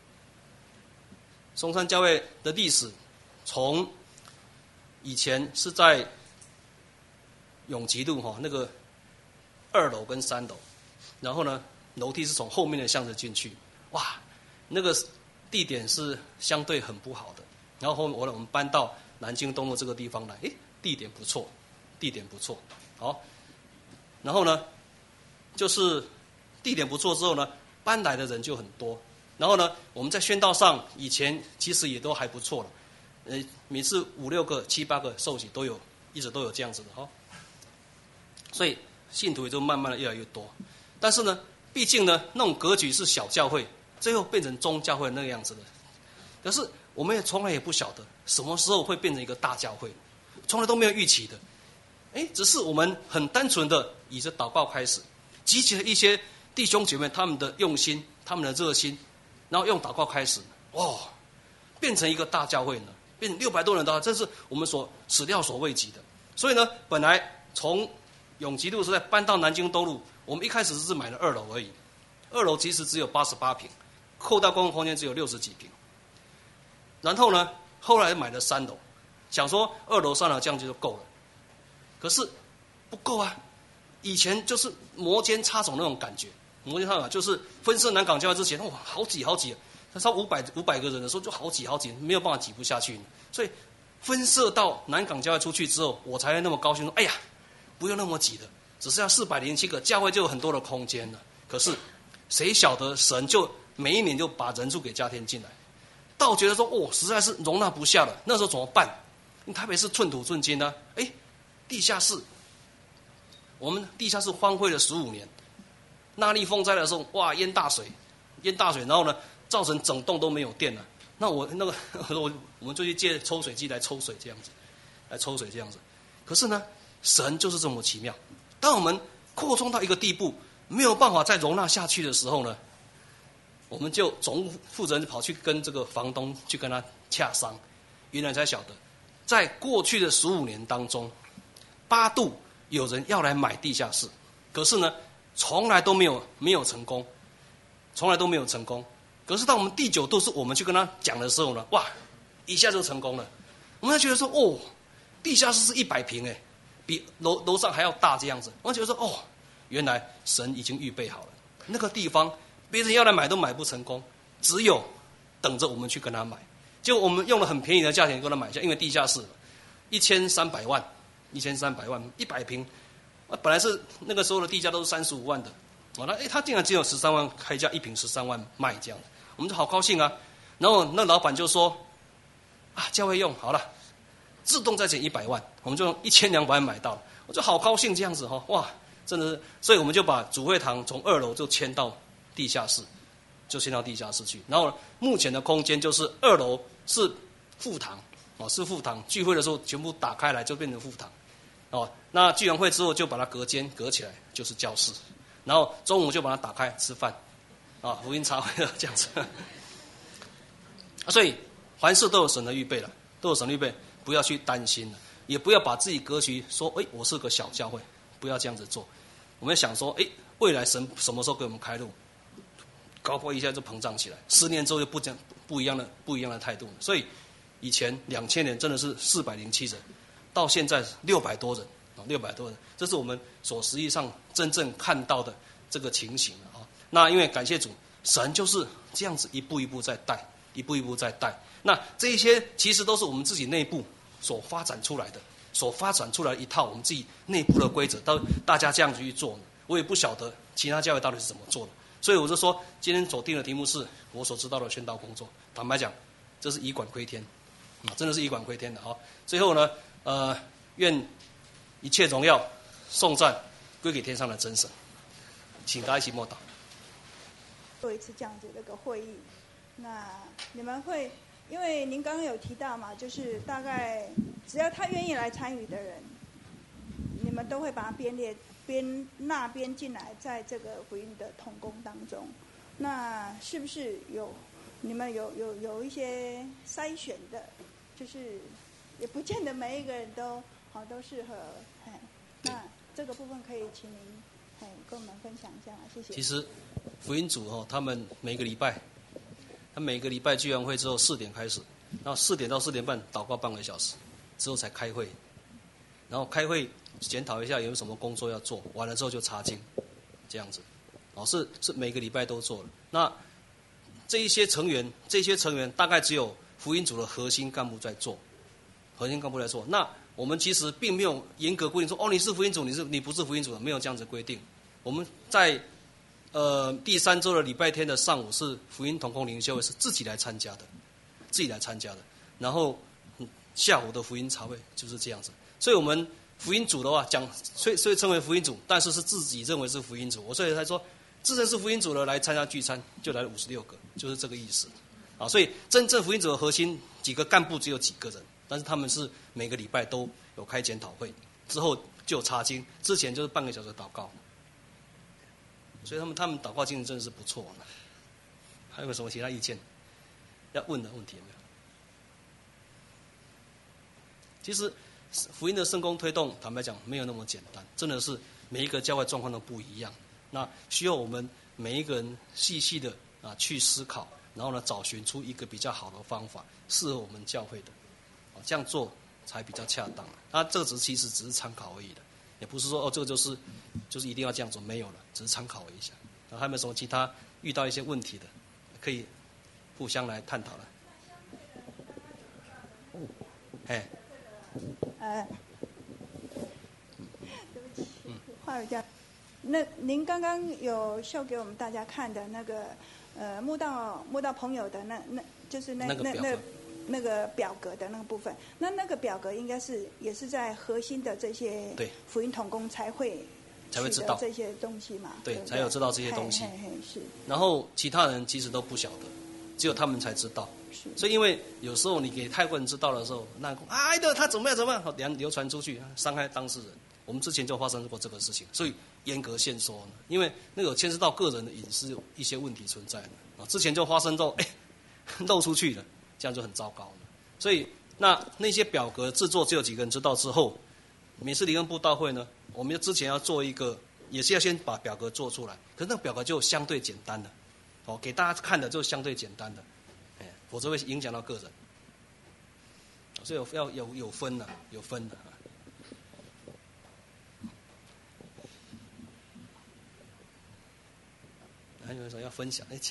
松山教会的历史，从以前是在永吉路哈那个二楼跟三楼，然后呢楼梯是从后面的巷子进去，哇，那个地点是相对很不好的。然后后面我我们搬到南京东路这个地方来，诶，地点不错，地点不错，好，然后呢，就是地点不错之后呢，搬来的人就很多。然后呢，我们在宣道上以前其实也都还不错了，呃，每次五六个、七八个受洗都有，一直都有这样子的哈。所以信徒也就慢慢的越来越多。但是呢，毕竟呢，那种格局是小教会，最后变成中教会那个样子的。可是我们也从来也不晓得什么时候会变成一个大教会，从来都没有预期的。哎，只是我们很单纯的以着祷告开始，集结了一些弟兄姐妹他们的用心、他们的热心，然后用祷告开始，哇，变成一个大教会呢，变成六百多人的，这是我们所始料所未及的。所以呢，本来从永吉路时代搬到南京东路，我们一开始只是买了二楼而已，二楼其实只有八十八坪，扩大公共空间只有六十几坪。然后呢，后来买了三楼，想说二楼三楼这样就够了，可是不够啊！以前就是摩肩擦踵那种感觉，摩肩擦踵就是分设南港教会之前，哇，好挤好挤，他超五百五百个人的时候就好挤好挤，没有办法挤不下去。所以分设到南港教会出去之后，我才那么高兴说，哎呀，不用那么挤的，只剩下四百零七个，教会就有很多的空间了。可是谁晓得神就每一年就把人数给加添进来，到觉得说，哦，实在是容纳不下了，那时候怎么办？因为台北市寸土寸金呢、啊，哎，地下室，我们地下室荒废了十五年，那莉风灾的时候，哇，淹大水，淹大水，然后呢，造成整栋都没有电了。那我那个我我们就去借抽水机来抽水，这样子，来抽水这样子。可是呢，神就是这么奇妙。当我们扩充到一个地步，没有办法再容纳下去的时候呢，我们就总负责人跑去跟这个房东去跟他洽商，原来才晓得，在过去的十五年当中，八度有人要来买地下室，可是呢，从来都没有没有成功，从来都没有成功。可是当我们第九度是我们去跟他讲的时候呢，哇，一下就成功了。我们才觉得说，哦，地下室是一百平哎，比楼楼上还要大这样子。我们觉得说，哦，原来神已经预备好了那个地方。别人要来买都买不成功，只有等着我们去跟他买。就我们用了很便宜的价钱跟他买下，因为地下室一千三百万，一千三百万一百平，本来是那个时候的地价都是三十五万的，哦，那哎他竟然只有十三万开价，一平十三万卖这样，我们就好高兴啊。然后那老板就说，啊，教会用好了，自动再减一百万，我们就用一千两百万买到了，我就好高兴这样子哈，哇，真的是，所以我们就把主会堂从二楼就迁到地下室，就迁到地下室去。然后目前的空间就是二楼是副堂，哦，是副堂，聚会的时候全部打开来就变成副堂，哦，那聚完会之后就把它隔间隔起来，就是教室。然后中午就把它打开吃饭，啊，福音茶会这样子。所以凡事都有神的预备了，都有神的预备，不要去担心了，也不要把自己格局说，哎，我是个小教会，不要这样子做。我们要想说，哎，未来神什么时候给我们开路？ 搞不好一下就膨胀起来，十年之后就不讲不一样的不一样的态度了。所以以前两千年真的是四百零七人，到现在六百多人啊，六百多人，这是我们所实际上真正看到的这个情形啊。那因为感谢主，神就是这样子一步一步在带，一步一步在带。那这一些其实都是我们自己内部所发展出来的，所发展出来的一套我们自己内部的规则，到大家这样子去做呢，我也不晓得其他教会到底是怎么做的。所以我就说，今天所定的题目是我所知道的宣道工作。坦白讲，这是以管窥天，啊，真的是以管窥天的啊。最后呢，呃，愿一切荣耀、颂赞归给天上的真神，请大家一起默祷。 做一次这样子的一个会议，那你们会，因为您刚刚有提到嘛，就是大概只要他愿意来参与的人，你们都会把他编列、编纳编进来，在这个福音的同工当中。那是不是有你们有有有一些筛选的，就是也不见得每一个人都好都适合，哎，那这个部分可以请您哎跟我们分享一下，谢谢。 其实福音组哦，他们每个礼拜，他每个礼拜聚完会之后四点开始，然后四点到四点半祷告半个小时，之后才开会，然后开会检讨一下有什么工作要做，完了之后就查经，这样子，哦，是是每个礼拜都做了。那这一些成员，这些成员大概只有福音组的核心干部在做，核心干部在做。那我们其实并没有严格规定说，哦，你是福音组，你是你不是福音组的，没有这样子规定。我们在呃第三周的礼拜天的上午是福音同工灵修会，是自己来参加的，自己来参加的。然后、嗯、下午的福音茶会就是这样子。所以我们福音组的话讲，所以所以称为福音组，但是是自己认为是福音组。我所以才说，自称是福音组的来参加聚餐，就来了五十六个，就是这个意思。啊，所以真正福音组的核心几个干部只有几个人，但是他们是每个礼拜都有开检讨会，之后就有查经，之前就是半个小时祷告。所以他们他们祷告精神真的是不错呢。还有没有什么其他意见要问的问题有没有？其实福音的圣工推动，坦白讲没有那么简单，真的是每一个教会状况都不一样。那需要我们每一个人细细的啊去思考，然后呢找寻出一个比较好的方法，适合我们教会的，啊这样做才比较恰当。那这个只其实只是参考而已的，也不是说哦这个就是就是一定要这样做，没有了，只是参考一下。然后还有没有什么其他遇到一些问题的，可以互相来探讨了？哎， 呃，对不起，话有这样。那您刚刚有秀给我们大家看的那个呃慕道慕道朋友的那那就是那那那那个表格的那个部分，那那个表格应该是也是在核心的这些福音同工才会才会知道这些东西嘛， 对， 对对才有知道这些东西。 嘿嘿是。然后其他人其实都不晓得，只有他们才知道。所以因为有时候你给泰国人知道的时候，那哎的他怎么样怎么样，流流传出去，伤害当事人。我们之前就发生过这个事情，所以严格限缩呢，因为那个有牵涉到个人的隐私，有一些问题存在的啊。之前就发生到哎漏出去了，这样就很糟糕了。所以那那些表格制作只有几个人知道之后，每次离婚布道会呢，我们之前要做一个，也是要先把表格做出来，可是那个表格就相对简单的，哦，给大家看的就相对简单的，哎，否则会影响到个人，所以要有有分的，有分的。还有什么要分享？哎，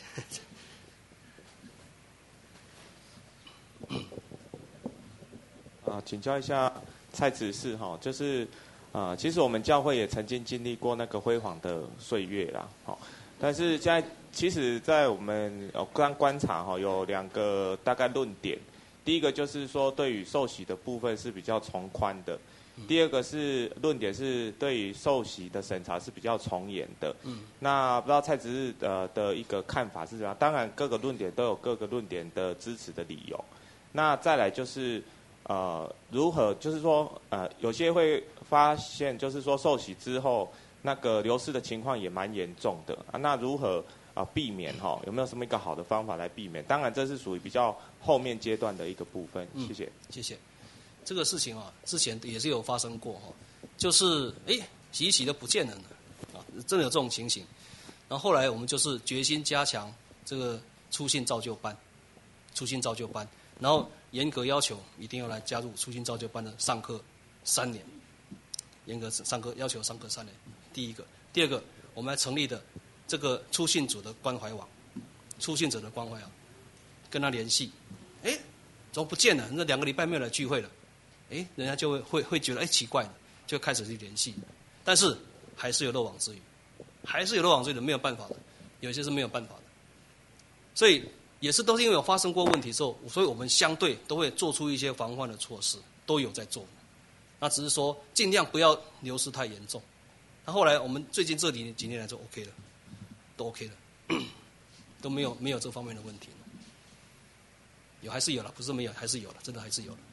啊，请教一下蔡执事哈，就是啊，其实我们教会也曾经经历过那个辉煌的岁月啦，好，但是现在其实，在我们呃刚观察哈，有两个大概论点，第一个就是说对于受洗的部分是比较从宽的。第二个是论点是对于受洗的审查是比较从严的。嗯，那不知道蔡执事呃的一个看法是怎么样？当然各个论点都有各个论点的支持的理由。那再来就是呃如何就是说呃有些会发现就是说受洗之后那个流失的情况也蛮严重的啊。那如何啊、呃、避免哈？有没有什么一个好的方法来避免？当然这是属于比较后面阶段的一个部分。谢谢， 嗯、谢谢。这个事情啊，之前也是有发生过哈，就是哎洗一洗都不见了呢，啊，真的有这种情形。然后后来我们就是决心加强这个初信造就班，初信造就班，然后严格要求一定要来加入初信造就班的上课三年，严格上课要求上课三年。第一个，第二个，我们还成立的这个初信组的关怀网，初信者的关怀网，跟他联系，哎，怎么不见了？那两个礼拜没有来聚会了，哎，人家就会会会觉得哎奇怪了，就开始去联系，但是还是有漏网之鱼，还是有漏网之鱼的，没有办法的，有些是没有办法的，所以也是都是因为有发生过问题之后，所以我们相对都会做出一些防范的措施，都有在做，那只是说尽量不要流失太严重。那后来我们最近这几几年来就 OK 了，都 OK 了，都没有没有这方面的问题。有还是有了，不是没有，还是有了，真的还是有了。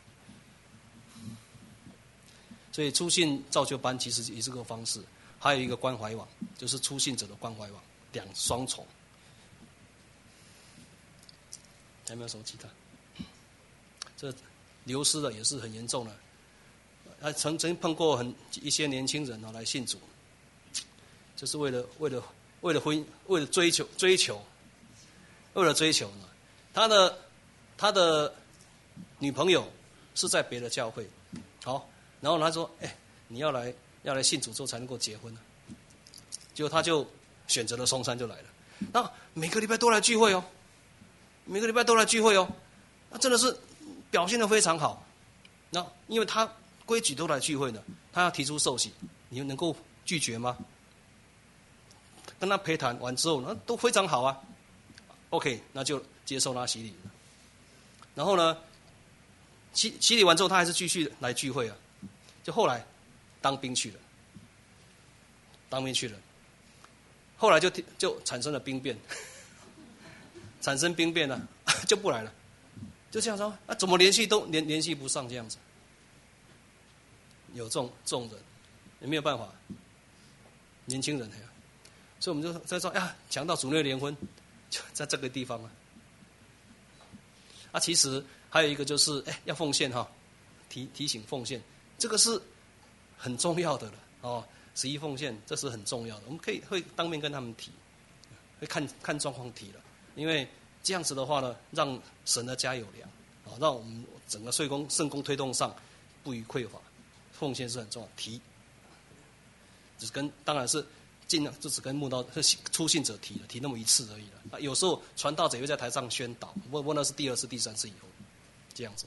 所以初信造就班其实也是个方式，还有一个关怀网，就是初信者的关怀网，两双重。还有没有什么其他？这流失的也是很严重的。啊，曾曾碰过很一些年轻人啊来信主，就是为了为了为了婚为了追求追求，为了追求呢，他的他的女朋友是在别的教会，好，然后他说，哎，你要来要来信主之后才能够结婚呢，结果他就选择了松山就来了，那每个礼拜都来聚会哦，每个礼拜都来聚会哦，那真的是表现得非常好，那因为他规矩都来聚会呢，他要提出受洗，你能够拒绝吗？跟他陪谈完之后，那都非常好啊。OK， 那就接受他洗礼了。然后呢，洗洗礼完之后，他还是继续来聚会啊。就后来当兵去了，当兵去了，后来就就产生了兵变，产生兵变了，就不来了，就这样说啊，怎么联系都联联系不上这样子。有这种这种人，也没有办法，年轻人呀，所以我们就在说呀，讲到主内联婚，就在这个地方啊。啊，其实还有一个就是，哎，要奉献哈，提提醒奉献，这个是很重要的了哦。十一奉献，这是很重要的，我们可以会当面跟他们提，会看看状况提了，因为这样子的话呢，让神的家有粮，啊，让我们整个圣工圣工推动上不予匮乏。奉献是很重要，提，只跟当然是尽量就只跟慕道初信者提了，提那么一次而已了。啊，有时候传道者也会在台上宣导，不过那是第二次、第三次以后，这样子。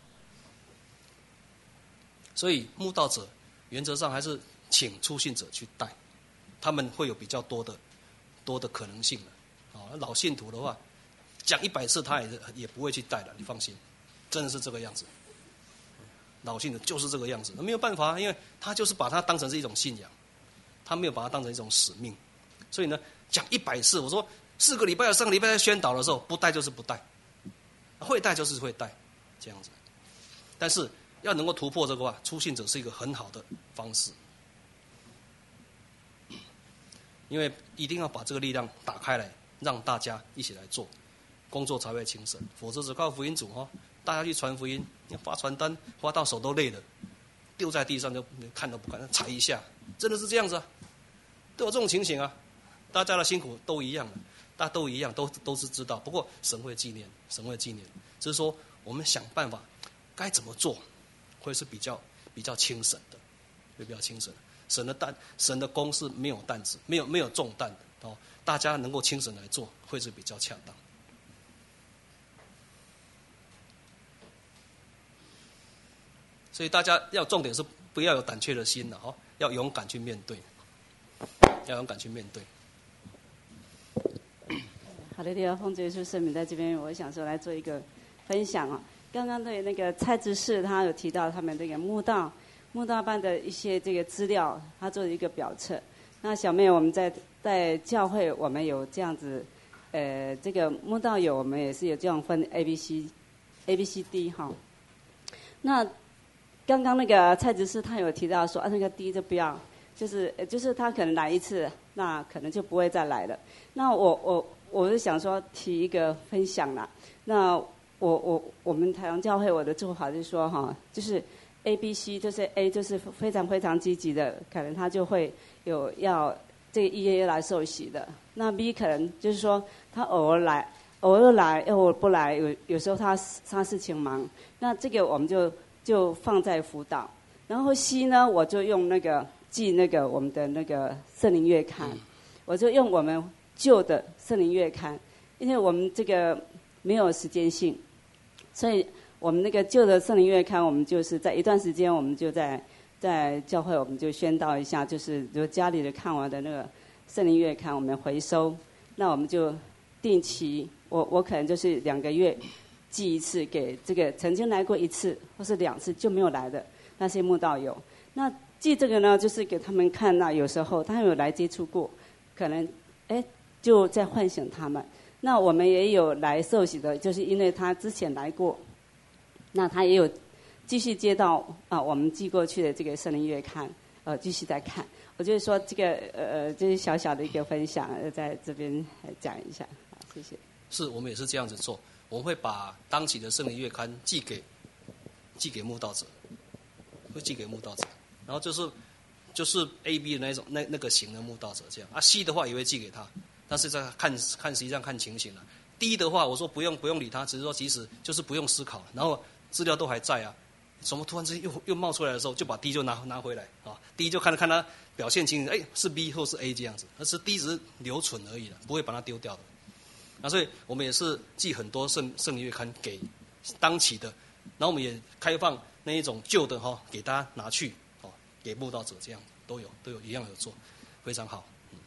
所以慕道者原则上还是请初信者去带，他们会有比较多的多的可能性的。啊，老信徒的话，讲一百次他也也不会去带的，你放心，真的是这个样子。老信的就是这个样子，没有办法，因为他就是把它当成是一种信仰，他没有把它当成一种使命，所以呢，讲一百次，我说四个礼拜、三个礼拜在宣导的时候，不带就是不带，会带就是会带，这样子。但是要能够突破这个话，初信者是一个很好的方式，因为一定要把这个力量打开来，让大家一起来做，工作才会轻省，否则只靠福音组哈。大家去传福音，发传单发到手都累了，丢在地上就看都不看，踩一下，真的是这样子啊，都有这种情形啊。大家的辛苦都一样的，大家都一样，都都是知道。不过神会纪念，神会纪念，只是说我们想办法该怎么做，会是比较比较轻省的，会比较轻省的。神的担，神的工是没有担子，没有没有重担的哦，大家能够轻省来做，会是比较恰当。所以大家要重点是不要有胆怯的心了哦，要勇敢去面对，要勇敢去面对。 好的，弟奉主耶稣圣名在这边，我想说来做一个分享啊。刚刚对那个蔡执事他有提到他们这个慕道慕道班的一些这个资料，他做了一个表册。那小妹我们在在教会我们有这样子，呃，这个慕道友我们也是有这样分 A B C A B C D 哈。那刚刚那个蔡执事他有提到说啊，那个 D 就不要，就是就是他可能来一次，那可能就不会再来了。那我我我是想说提一个分享啦。那我我我们台湾教会我的做法就是说哈，就是 A B C， 就是 A 就是非常非常积极的，可能他就会有要这个 E A 来受洗的。那 B 可能就是说他他偶尔来，偶尔来，偶尔不来，有有时候他他事情忙，那这个我们就就放在辅导。然后 C 呢，我就用那个寄那个我们的那个圣灵月刊，嗯、我就用我们旧的圣灵月刊，因为我们这个没有时间性，所以我们那个旧的圣灵月刊，我们就是在一段时间，我们就在在教会，我们就宣导一下，就是就家里的看完的那个圣灵月刊，我们回收，那我们就定期，我我可能就是两个月寄一次给这个曾经来过一次或是两次就没有来的那些慕道友。那寄这个呢，就是给他们看，那有时候他有来接触过，可能哎就在唤醒他们。那我们也有来受洗的，就是因为他之前来过，那他也有继续接到啊我们寄过去的这个圣灵月刊，呃继续在看。我就是说这个呃就是小小的一个分享，在这边讲一下，好，谢谢。 是我们也是这样子做，我们会把当期的圣灵月刊寄给寄给慕道者，会寄给慕道者，然后就是就是 A B 的那种那那个型的慕道者这样啊 ，C 的话也会寄给他，但是在看看实际上看情形了。D 的话，我说不用不用理他，只是说即使就是不用思考，然后资料都还在啊，什么突然之间又又冒出来的时候，就把 D 就拿拿回来啊 ，D 就看看他表现情形，哎是 B 或是 A 这样子，而是 D 只是留存而已了，不会把它丢掉的。那所以我们也是寄很多圣圣灵月刊给当期的，然后我们也开放那一种旧的哈、哦，给大家拿去哦，给慕道者这样都有都有一样有做，非常好。嗯、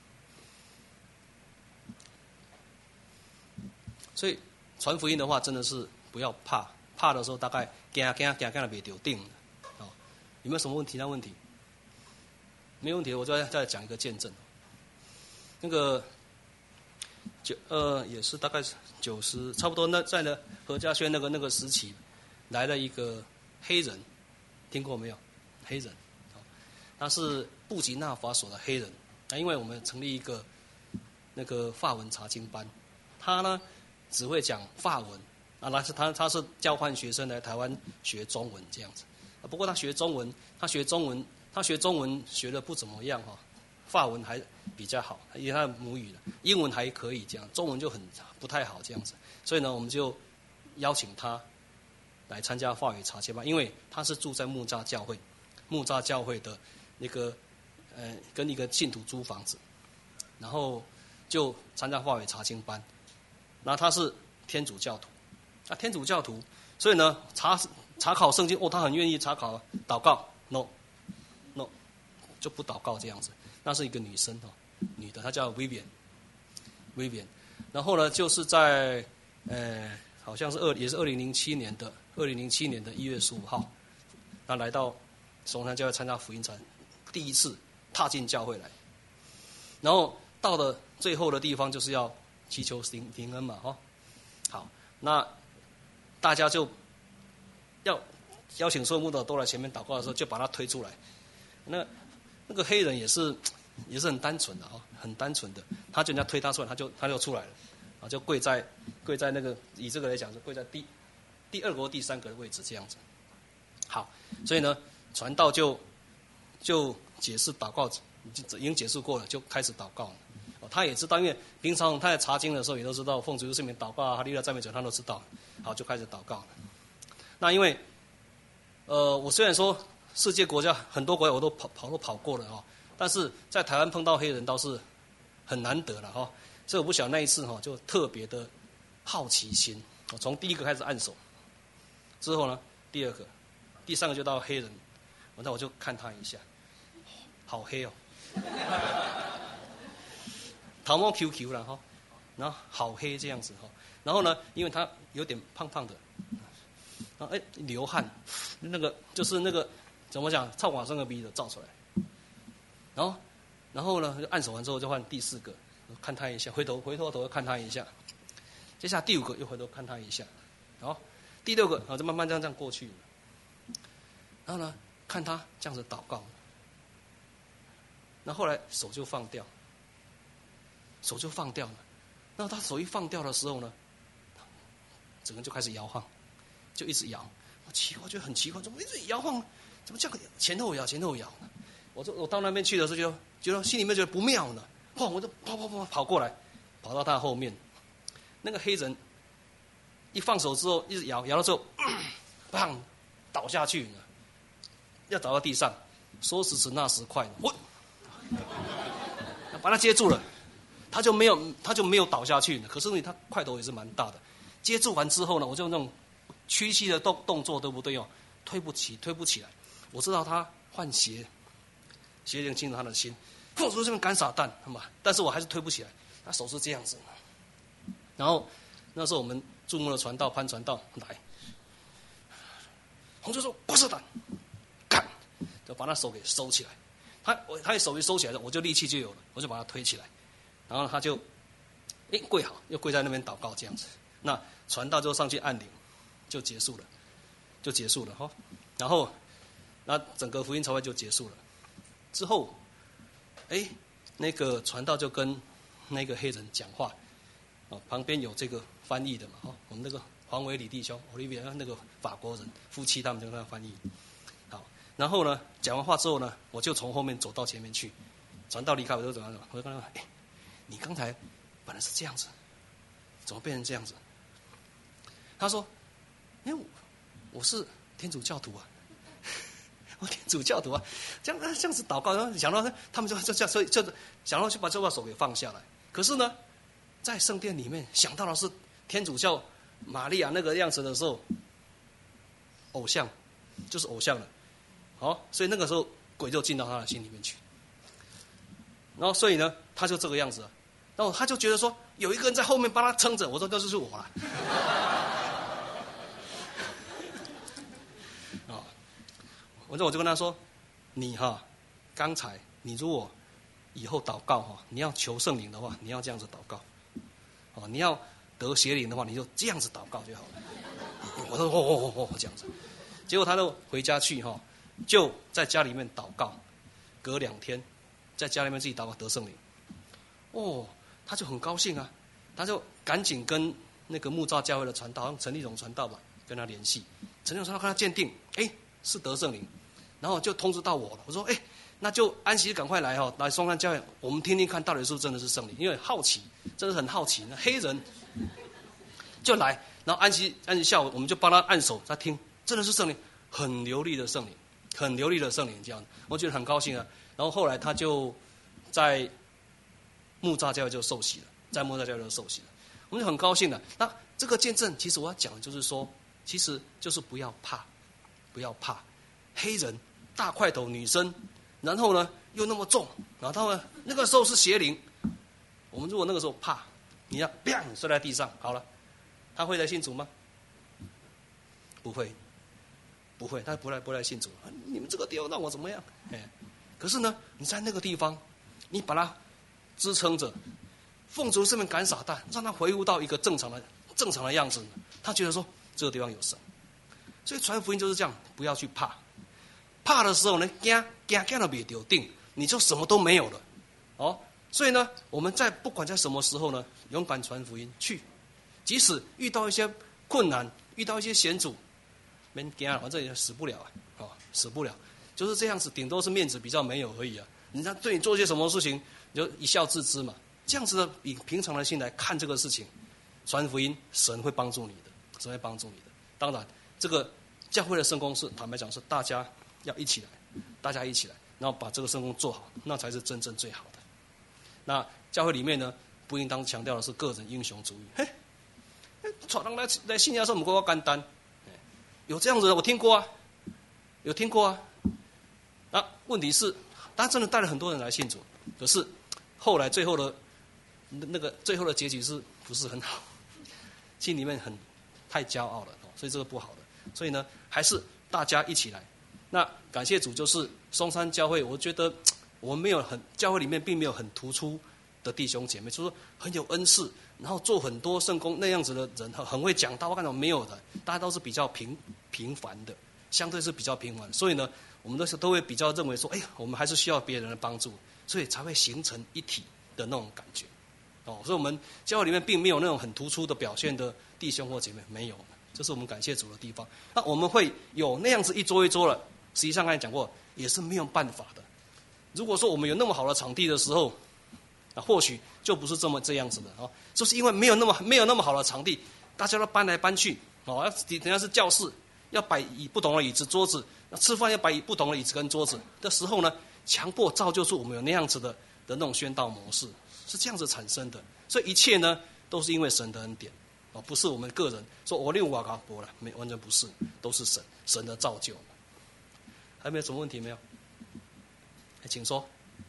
所以传福音的话，真的是不要怕，怕的时候大概惊惊惊惊的别丢定了。哦，有没有什么问题？那问题没有问题，我就再讲一个见证。那个。九呃也是大概九十差不多那在呢何家轩那个那个时期来了一个黑人，听过没有？黑人，他是布吉纳法索的黑人。那因为我们成立一个那个法文查经班，他呢只会讲法文啊，他是他他是交换学生来台湾学中文这样子。不过他学中文，他学中文，他学中文学的不怎么样哈。法文还比较好，因为他的母语了，英文还可以这样，中文就很不太好这样子。所以呢，我们就邀请他来参加法语查经班，因为他是住在木栅教会，木栅教会的那个呃跟一个信徒租房子，然后就参加法语查经班。那他是天主教徒，啊天主教徒，所以呢查查考圣经哦，他很愿意查考祷告 ，no no 就不祷告这样子。那是一个女生哦，女的，她叫 Vivian，Vivian， 然后呢，就是在呃，好像是二也是二零零七年的二零零七年的一月十五号，她来到松山教会参加福音餐，第一次踏进教会来，然后到了最后的地方就是要祈求平平安嘛，哈、哦，好，那大家就要邀请所有慕道都来前面祷告的时候，就把她推出来，那。那个黑人也是，也是很单纯的啊，很单纯的。他就人家推他出来，他就他就出来了，啊，就跪在跪在那个以这个来讲是跪在第第二个或第三个的位置这样子。好，所以呢，传道就就解释祷告，已经解释过了，就开始祷告了。哦，他也知道，因为平常他在查经的时候也都知道奉主耶稣圣名祷告啊，哈利路亚赞美主他都知道。好，就开始祷告了。那因为，呃，我虽然说。世界国家很多国家我都跑跑都跑过了哈，但是在台湾碰到黑人倒是很难得了哈，所以我不晓得那一次哈就特别的好奇心，我从第一个开始按手，之后呢第二个、第三个就到黑人，那我就看他一下，好黑哦，头毛 Q Q 了哈，然后好黑这样子哈，然后呢因为他有点胖胖的，然后哎流汗，那个就是那个。怎么讲？超广生个鼻子照出来，然后，然后呢？就按手完之后，就换第四个，看他一下，回头回头头看他一下，接下来第五个又回头看他一下，然后第六个，然后就慢慢这样这样过去，然后呢，看他这样子祷告，那后来手就放掉，手就放掉了，那他手一放掉的时候呢，整个就开始摇晃，就一直摇，我奇怪，我觉得很奇怪，怎么一直摇晃？怎么这样前后摇前后摇呢？我说我到那边去的时候就觉得心里面觉得不妙呢，哇！我就跑跑跑跑过来，跑到他后面， 那个黑人一放手之后，一直摇摇到最后，砰，倒下去，要倒到地上。说时迟，那时快，我把他接住了，他就没有他就没有倒下去。可是呢，他块头也是蛮大的。接住完之后呢，我就那种屈膝的动动作，对不对哦？推不起，推不起来。我知道他换邪，邪灵进入他的心，放出这边干撒旦，好吗？但是我还是推不起来。他手是这样子。然后那时候我们注目的传道潘传道来，我就说不是的，干，就把他手给收起来。他我他手一收起来，我就力气就有了，我就把他推起来。然后他就哎跪好，又跪在那边祷告这样子。那传道就上去按铃，就结束了，就结束了哈。然后那整个福音朝会就结束了。之后，哎，那个传道就跟那个黑人讲话，哦，旁边有这个翻译的嘛，哦，我们那个黄伟礼弟兄 ，Olivia 那个法国人夫妻他们就跟他翻译。好，然后呢，讲完话之后呢，我就从后面走到前面去，传道离开我就走到，我就跟他说，哎，你刚才本来是这样子，怎么变成这样子？他说，因为我是天主教徒啊。我天主教徒啊，这样这样子祷告，然后想到他们就就就所以就想到去把这把手给放下来。可是呢，在圣殿里面想到的是天主教玛利亚那个样子的时候，偶像就是偶像了。好，所以那个时候鬼就进到他的心里面去。然后所以呢，他就这个样子了。然后他就觉得说有一个人在后面帮他撑着。我说那就是我了。我就我就跟他说，你哈，刚才你如果以后祷告哈，你要求圣灵的话，你要这样子祷告，哦，你要得邪灵的话，你就这样子祷告就好了。我说哦哦哦哦这样子，结果他就回家去哈，就在家里面祷告，隔两天在家里面自己祷告得圣灵，哦，他就很高兴啊，他就赶紧跟那个木造教会的传道，好像陈立荣传道吧，跟他联系，陈立荣传道跟他鉴定，哎，是得圣灵。然后就通知到我了，我说：“哎，那就安息赶快来哦，来松山教会，我们听听看到底是不是真的是圣灵，因为好奇，真的很好奇。那黑人就来，然后安息安息下午，我们就帮他按手，他听，真的是圣灵，很流利的圣灵，很流利的圣灵，这样，我觉得很高兴啊。然后后来他就在木栅教会就受洗了，在木栅教会就受洗了，我们就很高兴了。那这个见证，其实我要讲的就是说，其实就是不要怕，不要怕。”黑人大块头女生，然后呢又那么重，然后他们那个时候是邪灵。我们如果那个时候怕，你要砰摔在地上，好了，他会来信主吗？不会，不会，他不来不来信主。你们这个地方让我怎么样？哎，可是呢，你在那个地方，你把它支撑着，奉主圣名赶撒旦，让他恢复到一个正常的正常的样子，他觉得说这个地方有神。所以传福音就是这样，不要去怕。怕的时候呢，惊惊惊到别丢定，你就什么都没有了，哦。所以呢，我们在不管在什么时候呢，勇敢传福音去，即使遇到一些困难，遇到一些险阻，没惊了，反正也死不了啊，哦，死不了，就是这样子，顶多是面子比较没有而已啊。人家对你做些什么事情，你就一笑置之嘛。这样子的以平常的心来看这个事情，传福音，神会帮助你的，神会帮助你的。当然，这个教会的圣工是坦白讲是大家。要一起来，大家一起来，然后把这个圣工做好，那才是真正最好的。那教会里面呢，不应当强调的是个人英雄主义。嘿，传人来来信仰说不过简单，有这样子的我听过啊，有听过啊。那问题是，他真的带了很多人来信主，可是后来最后的那个最后的结局是不是很好？心里面很太骄傲了，所以这个不好的。所以呢，还是大家一起来。那感谢主，就是松山教会，我觉得我们没有很教会里面并没有很突出的弟兄姐妹，就是说很有恩赐，然后做很多圣工那样子的人，很会讲道，我看到没有的，大家都是比较平平凡的，相对是比较平凡，所以呢，我们都是都会比较认为说，哎，我们还是需要别人的帮助，所以才会形成一体的那种感觉。哦，所以我们教会里面并没有那种很突出的表现的弟兄或姐妹，没有，这是我们感谢主的地方。那我们会有那样子一桌一桌了。实际上刚才讲过，也是没有办法的。如果说我们有那么好的场地的时候， 啊，或许就不是这么这样子的哦，就是因为没有那么没有那么好的场地，大家都搬来搬去哦，要等下是教室，要摆以不同的椅子桌子，那吃饭要摆以不同的椅子跟桌子的时候呢，强迫造就出我们有那样子的的那种宣道模式，是这样子产生的。所以一切呢，都是因为神的恩典哦，不是我们个人说我令我搞博了，没完全不是，都是神神的造就。还没有什么问题没有？请说。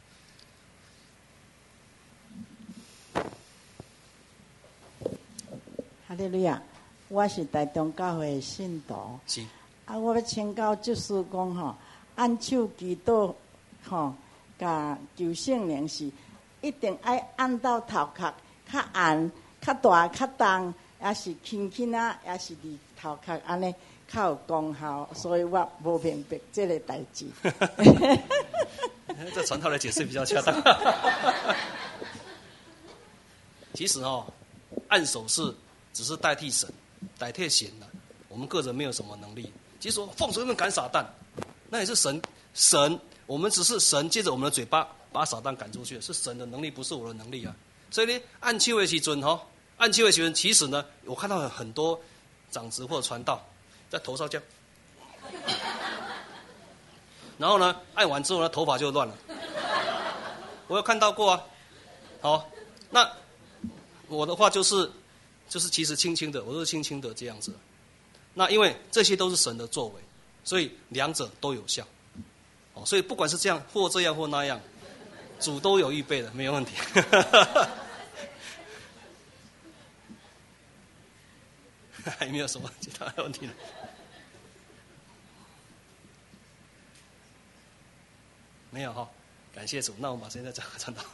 哈利路亚！我是台中教会的信徒。 是。 啊，我要请教就是讲吼，按手祈祷吼，甲求圣灵是一定爱按到头壳较暗、较大、较重，也是轻轻啊，也是离头壳安尼较有功效，所以我无明白这个代志。 这传套来解释比较恰当。其实哦，按手势只是代替神，代替神的，我们个人没有什么能力。其实说奉神命赶撒旦，那也是神神，我们只是神借着我们的嘴巴把撒旦赶出去，是神的能力，不是我的能力啊。所以呢，按手的时阵哈，按手的时阵，其实呢，我看到很多长执或传道在头上这样，然后呢，按完之后呢，头发就乱了。我有看到过啊。好，那我的话就是，就是其实轻轻的，我都是轻轻的这样子。那因为这些都是神的作为，所以两者都有效。哦，所以不管是这样或这样或那样，主都有预备的，没有问题。还没有什么其他的问题了？没有哈，感谢主。那我们把现在讲讲到。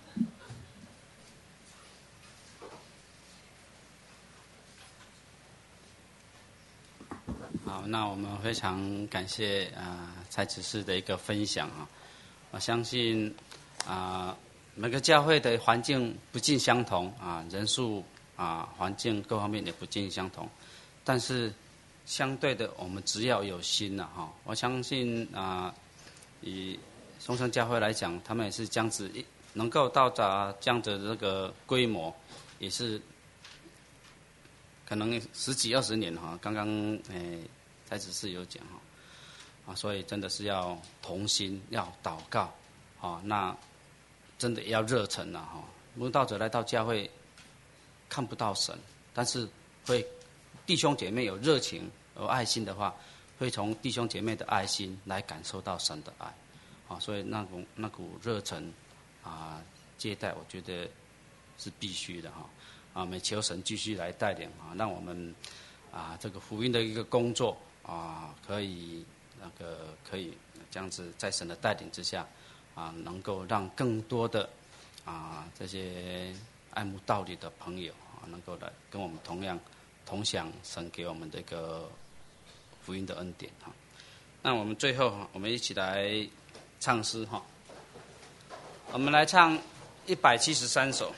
好，那我们非常感谢啊、呃、蔡执事的一个分享啊。我相信啊、呃、每个教会的环境不尽相同啊，人数啊环境各方面也不尽相同，但是相对的，我们只要有心了、啊、哈，我相信啊、呃、以松山教会来讲，他们也是这样子，能够到达这样的这个规模，也是可能十几二十年哈。刚刚诶。蔡执事有讲哈，啊，所以真的是要同心，要祷告，啊，那真的要热忱了哈。慕道者来到教会，看不到神，但是会弟兄姐妹有热情、有爱心的话，会从弟兄姐妹的爱心来感受到神的爱，啊，所以那股那股热忱啊，接待，我觉得是必须的哈。啊，我们求神继续来带领啊，让我们啊这个福音的一个工作。啊，可以那个可以这样子，在神的带领之下，啊，能够让更多的啊这些爱慕道理的朋友啊，能够来跟我们同样同享神给我们的一个福音的恩典哈。那我们最后我们一起来唱诗哈，我们来唱一百七十三首。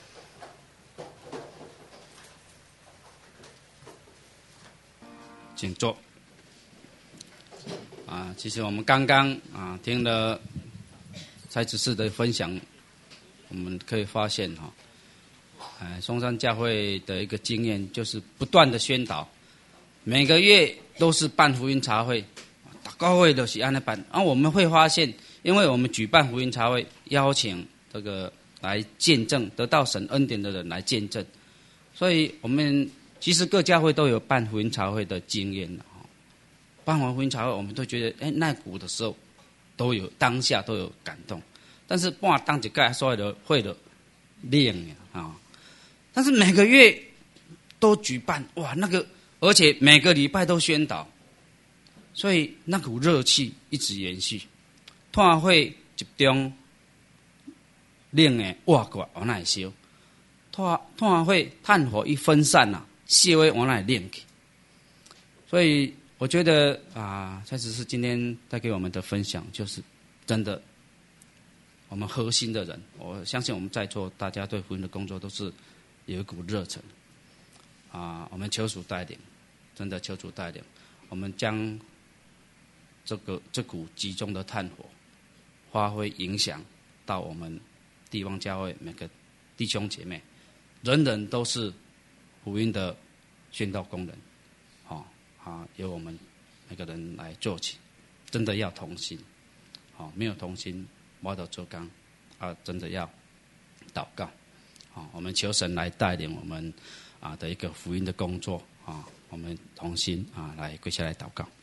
请坐。啊，其实我们刚刚啊听了蔡执事的分享，我们可以发现哈，哎，松山教会的一个经验就是不断的宣导，每个月都是办福音茶会，大高会都是按那办。啊，我们会发现，因为我们举办福音茶会，邀请这个来见证得到神恩典的人来见证，所以我们其实各教会都有办福音茶会的经验的。办完福音茶会，我们都觉得，哎，那股的时候，都有当下都有感动，但是办当一届所有的会的练啊，但是每个月都举办，哇，那个而且每个礼拜都宣导，所以那股热气一直延续。团会集中练的挖过往来烧，团团会炭火一分散啊，细微往来练去，所以。我觉得啊，蔡执事今天带给我们的分享，就是真的，我们核心的人，我相信我们在座大家对福音的工作都是有一股热忱啊。我们求主带领，真的求主带领，我们将这个这股集中的炭火，发挥影响到我们地方教会每个弟兄姐妹，人人都是福音的宣道工人，好、哦、啊，由我们每个人来做起，真的要同心，好、哦，没有同心，摸到做工啊，真的要祷告，好、哦，我们求神来带领我们啊的一个福音的工作啊，我们同心啊来跪下来祷告。